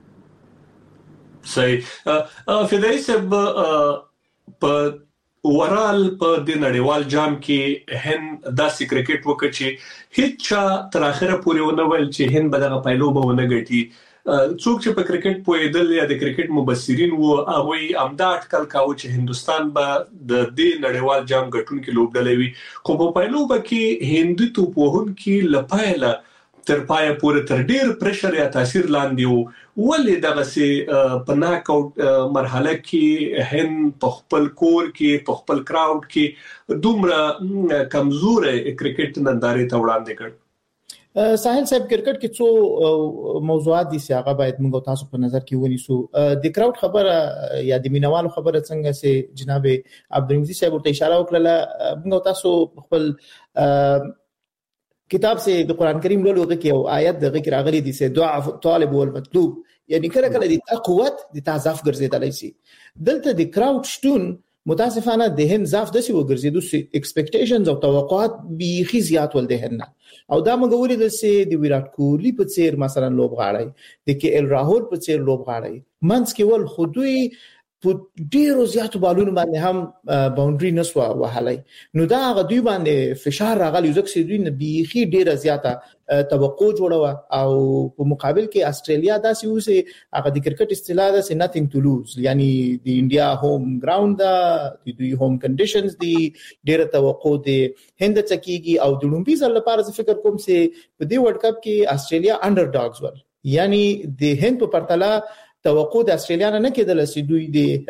S4: صحیح فدای صاحب په ورال په د نړیوال جام کې هند داسې کرکټ وکړي چې هیڅ تر اخره پورې ونه ول چې هند به دغه پایلوبه ونه ګټي څوک چې په کرکټ پوهیدل یا د کرکټ مبصرین وو هغه امدا اټکل کاوه چې هندستان به د دې نړیوال جام ګټونکو لوبډلې وي خو په پایلوبه کې هندي توپوهن کې لپایله تر پای پورې تر ډیر پریشر یا تاثیر لاندې وو ولې دغه سي په ناک اوټ مرحله کې هند په خپل کور کې په خپل کراود کې دومره کمزور کرکټ نندارې ته وړاندې کړ
S5: ساحل صاحب کرکټ کې څو موضوعات دي چې هغه باید موږ تاسو په نظر کې ونیسو د کراود خبره یا د مینوالو خبره څنګه چې جناب عبدالمجید صاحب ورته اشاره وکړه موږ تاسو خپل کتاب سے د قران کریم لولو کې او آیت دغه کې راغلي دي چې دعاء طالب والمطلوب یعنی کله کله د قوت د تضعف ګرځیدلای شي دلته د کراود شتون متاسفانه د هند ضعف د سی وګرځیدو چې ایکسپیکټیشنز او توقعات به زیات ول ده نه او دا موږ ولید چې د ویرات کوهلی په څیر مثلا لوبغاړی د کې ال راهول په څیر لوبغاړی منځ کې ول خودوی په ډیرو زیاتو بالونو باندې هم باونډري نسوا وهلای نو دا هغه دوی باندې فشار راغلی ځکه چې دوی نه بيخي ډیره زیاته توقع جوړه او په مقابل کې استرالیا داسې وسه هغه د کرکټ اصطلاح ده چې nothing to lose یعنی د انډیا هوم ګراوند د دوی هوم کنډیشنز دي ډیره توقع دي هند چکیږي او د لومبي ځل لپاره فکر کوم چې په دې ورلد کپ کې استرالیا انډر ډاګز ول یعنی د هند په پرتله توقع د استرالیا نه کېدل چې دوی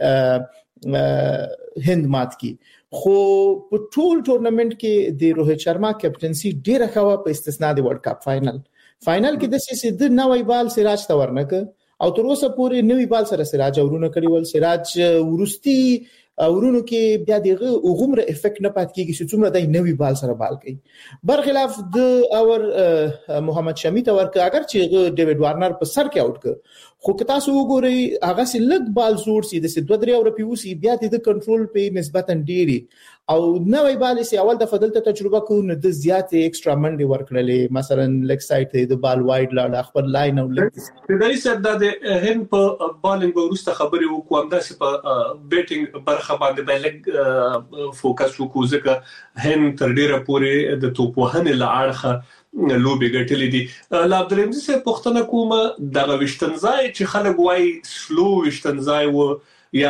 S5: د هند مات کی خو په ټول ټورنمنت کې د روهیت شرما کیپټنسي ډیره ښه په استثناء د ورلد کپ فائنل کې د سې د نوې بال سراج تورنک او تر اوسه پورې نوې بال سره سراج ورونه کړی ول سراج ورستی ورونو کې بیا دغه غومره افیکټ نه پات کیږي چې څومره د نوې بال سره بال کوي برخلاف د اور محمد شمی تور ک اگر چې ډیوډ وارنر په سر کې اوټ ک خو که تاسو وګورئ هغه سي لګ بال زور سي د 2-3 اور پیوسی بیا د کنټرول په نسبتا ډيري او نوې بال سي اول د فضل ته تجربه کو نه د زیاتې ایکسترا منډي ورکړلې مثلا لیګ سایډ د بال وایډ لاړ خپل لاین او لیګ
S4: د ریسر د هند په بالینګ ورسته خبري وکوم داسې په بیټینګ برخه باندې بلګ فوکس وکړو ځکه هند تر ډیره پورې د توپوهنې لاړخه لوبي ګټلې دي لا عبدالمجید صاحب پښتنه کومه د وشتنځای چې خلک وای سلو وشتنځای و یا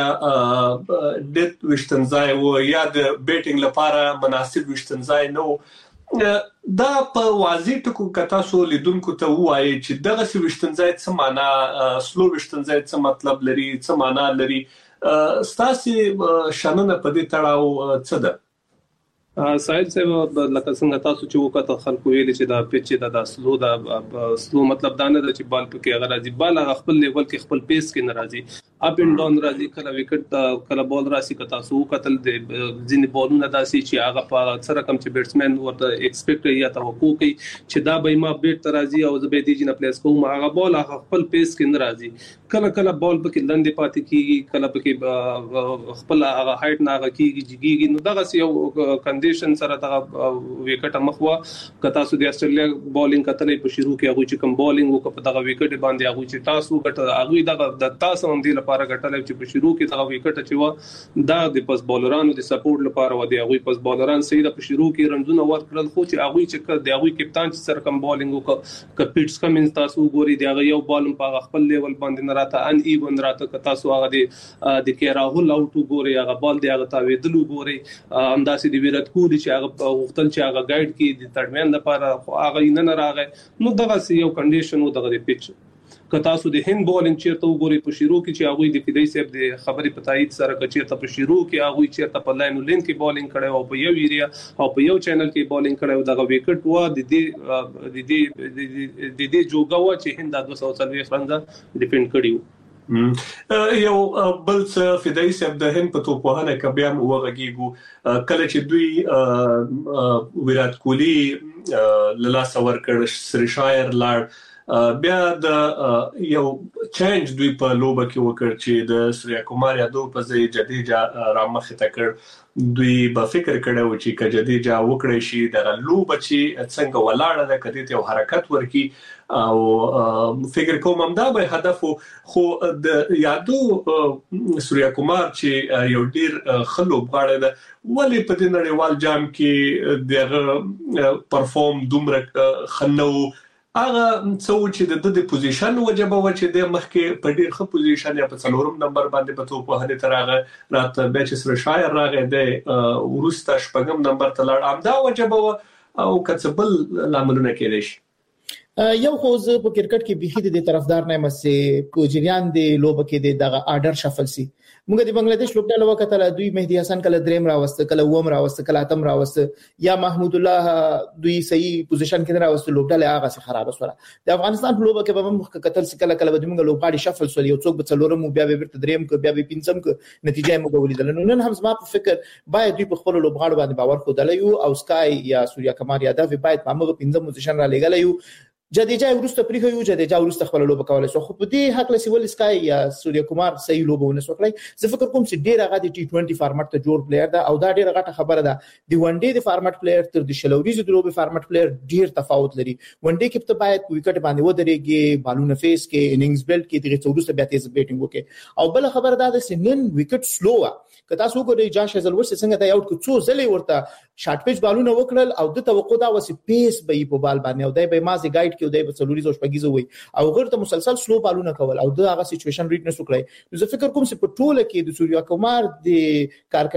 S4: ډیت وشتنځای و یا د بیټینګ لپاره مناسب وشتنځای نو دا په واضح ټکو کتا سو لیدونکو ته وایي چې دغه سی وشتنځای څه معنا سلو وشتنځای څه مطلب لري څه معنا لري ستاسو شننه په دې تړاو څه ده
S11: سایل صاحب لکه څنګه تاسو چې وکړه خلکو ویل چې دا پیچ دا سلو مطلب دا نه چې بال پکې اگر راځي بال خپل لیول کې خپل پیس کې ناراضي اپ اینڈ ډاون راځي کله وکټ کله بال راسي کته تاسو قتل د ځینې بالونه داسي چې هغه په سره کم چې بیټسمن ورته ایکسپیکټ یا توقع کوي چې دا به ما بیټ ترازي او زبې دي جن پلیس کوم هغه بال خپل پیس کې ناراضي کله کله بال پکې لندې پاتې کیږي کله پکې خپل هغه هایټ نه کیږي جګیږي نو دغه یو کنډیشن سره دا وکټ مخوا کتا سو د استرالیا بالینګ کتلې په شروع کې هغه چې کوم بالینګ وکړه په دغه وکټ باندې هغه چې تاسو ګټه هغه د تاسو هم دی لپاره ګټلې چې په شروع کې دا وکټ چې و دا د پس بالرانو د سپورټ لپاره و دی هغه پس بالران سید په شروع کې رنزونه ورکړل خو چې هغه چې د هغه کپتان چې سر کوم بالینګ وکړه کپټس کمنز تاسو ګوري دی هغه یو بالم په خپل لیول باندې نه راته ان ایون راته کتا سو هغه د کې راهول اوټ ګوري هغه بال دی هغه تاویدلو ګوري انداسې دی ویرات کوهلی چې هغه وختل چې هغه گایډ کې د تړمن لپاره هغه نه راغی نو دغه یو کنډیشن و دغه پیچ کتا سو د هند بالینګ چیرته وګوري په شروع کې چې هغه د فدای صاحب د خبرې پتاید سره کچیرته په شروع کې هغه چیرته په لاین کې بالینګ کړي او په یو ایریا او په یو چینل کې بالینګ کړي او دغه وکټ و د دې جوګه و چې هند د 240 رنز ډیفند کړیو
S4: یو بل څه فدای صاحب د هند په توپوهنه کې بیا وغږیږو کله چې دوی ویرات کوهلی لاله سور کړ سری شایر لاړ بیا د یو چینج دوی په لوبه کې وکړ چې د سوریا کومار یادو په ځای جدیجا رامخ ته کړ دوی به فکر کړو چې کجدیجا وکړي شي د لوبه چې څنګه ولاړه ده کدي ته حرکت ورکی او فکر کوم همدا به هدف خو د یادو سوریا کومار چې یو ډیر خلوب غاړه ده ولی په دې نړیوال جام کې دغه پرفورم دومره خنو هغه څو چې د پوزیشن وجبه و چې د مخکې په ډیر ښه پوزیشن یا په څلورم نمبر باندې په توپ وهنه ترغه راته به چې سره شایر راغی د ورسته شپږم نمبر ته لاړ امدا وجبه او کڅبل لاملونه کېدې شي
S5: یو خو زه په کرکټ کې بيخي د طرفدار نه مې په جریان دی لوب کې دغه آرډر شفل سي موږ د بنگلاديش لوبډاله وکړه دوی مهدي حسن کله دریم راوسته کله ووم راوسته کله اتم راوسته یا محمود الله دوی صحیح پوزیشن کې راوسته لوبډاله هغه څه خراب وسوله د افغانستان په لوبه کې به موږ کتل سي کله کله به موږ لوبغاړي شفل سول یو څوک به څلورم بیا به ورته دریم کو بیا به پنځم کو نتیجه موږ ولیدل نن هم زما په فکر باید دوی په خپل لوبغاړو باندې باور خو دلایو او سکای یا سوریا کمار یادو باید موږ پنځم پوزیشن را لګلایو جدیجا ورسته پریخو یو جدیجا ورسته خپل لوب کولای شو خو په دې حق له سیول سکای یا سوریا کومار صحیح لوبونه وکړي زه فکر کوم چې ډیر هغه د ټي20 فارمټ ته جوړ پلیئر دا او دا ډیر غټه خبره ده دی ون ډے د فارمټ پلیئر تر د شلوريز د لوب فارمټ پلیئر ډیر تفاوت لري ون ډے کې ته باید وکټ باندې ودرېږي بالونه فیس کې اننګز بیلټ کې دغه څورسته بیا تیز بیټینګ وکړي او بل خبره ده چې نن وکټ سلو که تاسو وګورئ جاش هزلورس څنګه دا یو څو ځلې ورته شارټ پیچ بالونه وکړل او د توقع دا وسی پیس به په بال باندې او دای به مازه گایډ کې دای به څلوريز شپږیزه وي او غیر ته مسلسل سلو بالونه کول او د هغه سچويشن ریډ نسو کړی زه فکر کوم چې په ټوله کې د سوریا کومار د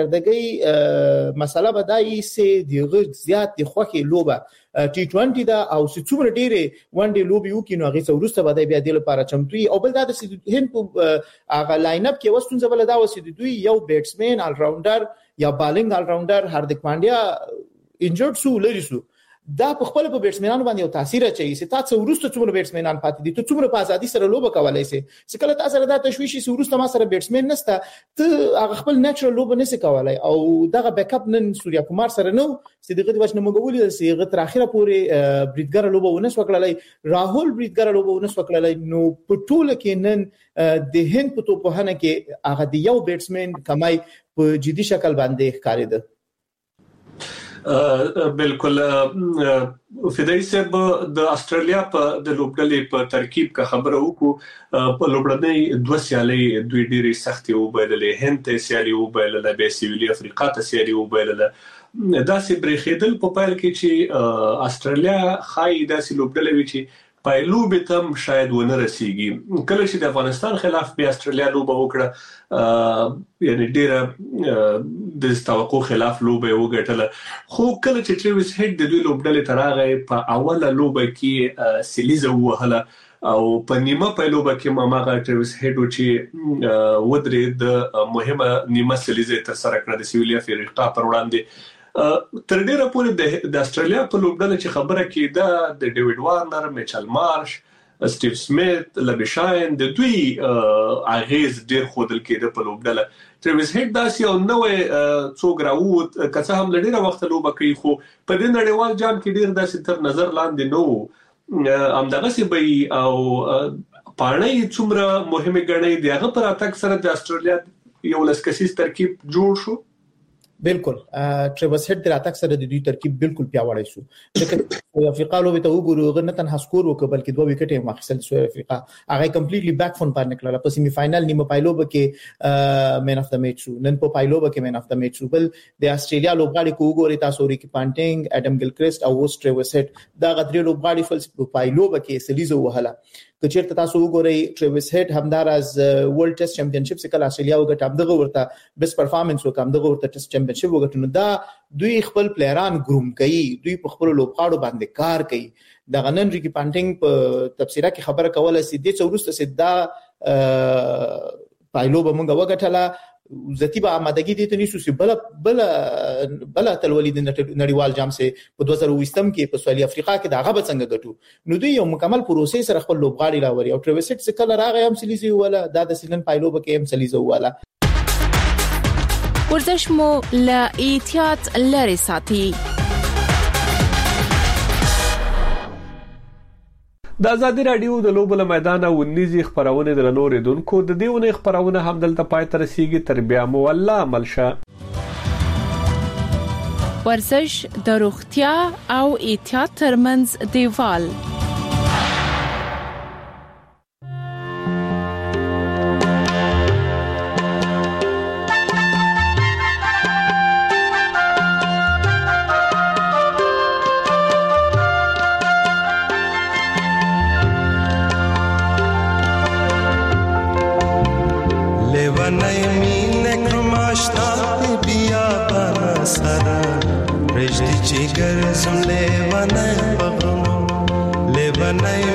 S5: کارکردګۍ مسله بدایي سي دغه زیات د خوخي لوبه ټي20 دا او څومره ډیره ون ډے لوبي وکینو هغه څورسته بده بیا د لپاره چمتوي او بل دا د هند په هغه لاین اپ کې وستون زبل دا وسې دوی یو بیټسمن آل راونډر یا بالینګ آل راونډر هاردیک پانډیا انجرډ سو لري سو دا په خپل په بیټسمنانو باندې یو تاثیر اچي چې تاسو ورسته څومره بیټسمنان پاتې دي ته څومره په ازادي سره لوب کولای شي چې کله تاسو سره دا تشويشي ورسته ما سره بیټسمن نشته ته هغه خپل نیچرل لوب نه سي کولای او دغه بیک اپ نن سوریا کومار سره نو چې دغه د وښنه مګولې سي هغه تر اخره پورې بریډګر لوب ونه وکړلای راهول بریډګر لوب ونه وکړلای نو په ټوله کې نن د هند په توپوهنه کې هغه د یو بیټسمن کمای په جدي شکل باندې ښکارېده
S4: بالکل فدای صاحب د استرالیا په د لوبډلې په ترکیب کا خبره وکړو په لوبډلې دوه سیالي دوی ډېری سختي وبایللې هند ته سیالي وبایلله به سویلي افریقا ته سیالي وبایلله داسې بریخیدل په پایل کې چې استرالیا خای داسې لوبډلې وی چې پایلو به تم شاید ونه رسیږي کله چې د افغانستان خلاف به استرالیا لوبه وکړه یعنی ډیره د توقع خلاف لوبه وګټله خو کله چې ټریویس هډ د دوی لوبډلې تراغه په اوله لوبه کې سلیزه وهله او په نیمه په لوبه کې ماماغه ټریویس هډ چې ودرې د مهمه نیمه سلیزه تر سره کړه د سویلي افریقا پر وړاندې تر ډیره پورې د استرالیا په لوبډله چې خبره کېده د ډیوډ وارنر میچل مارش سټیو سمیت لبشاین د دوی اغیز ډیر خودل کېده په لوبډله ټریویس هډ داسې او نوې څوک راووت که هم لډیره وخت لوبه کوي خو په دې نړیوال جام کې ډیر داسې تر نظر لاندې نو همدغه سی به او پاڼې څومره مهمه ګڼي دغه پر اتک سره د استرالیا یو لسکسیس ترکیب جوړ شو
S5: بالکل ټریویس هډ د اتاک سره د دوی ترکیب بالکل پیاوړی شو چې افریقا لوبه ته وګورو غو نه تنها سکور وکړ بلکې دوه وکټ یې مخکې سو افریقا هغه کمپلیټلی بیک فون پر نکړه په سیمی فائنل نیمه پایلوبه کې مین اف د میچ شو نن په پایلوبه کې مین اف د میچ شو بل د استرالیا لوبغاړي کو وګوري تاسو ریکی پانټینګ اډم ګلکریسټ او ټریویس هډ دا غدري لوبغاړي فلس په پایلوبه کې سلیزو وهله کچېرته تاسو وګورئ ټریویس هډ همدارز ورلد ټیسټ چمپionship څخه استرالیا وګټه همدغه ورته بیس پرفارمنس وکم دغه ورته ټیسټ چمپionship وګټنو دا دوی خپل پلیران ګروم کوي دوی په خپل لوبغاړو باندې کار کوي د غنن ریکی پانټینګ په تفسیره کې خبره کوله چې د څورسته سدا پایلو به موږ وګټله ذاتی به آمادگی دي ته نیسو چې بل اتلولي د نړیوال جام سه په 2020 کې په سویلي افریقا کې دا غو څنګه ګټو نو دوی یو مکمل پروسې سره خپل لوبغاړي راوړي او ټریویسټ څخه کله راغی هم سلیزي ولا د سیلن پایلو به کې هم سلیزو ولا
S1: ورزش مو لا احتیاط لري ساتي.
S4: د ازادي رادیو د لوبل میدان او نيزي خبرونه د نورې دونکو د دیونه خبرونه هم دلته پای تر رسیدي تر بیا مو الله عملشه
S1: ورزش د روغتیا او احتیاط ترمنځ دیوال
S14: Levanai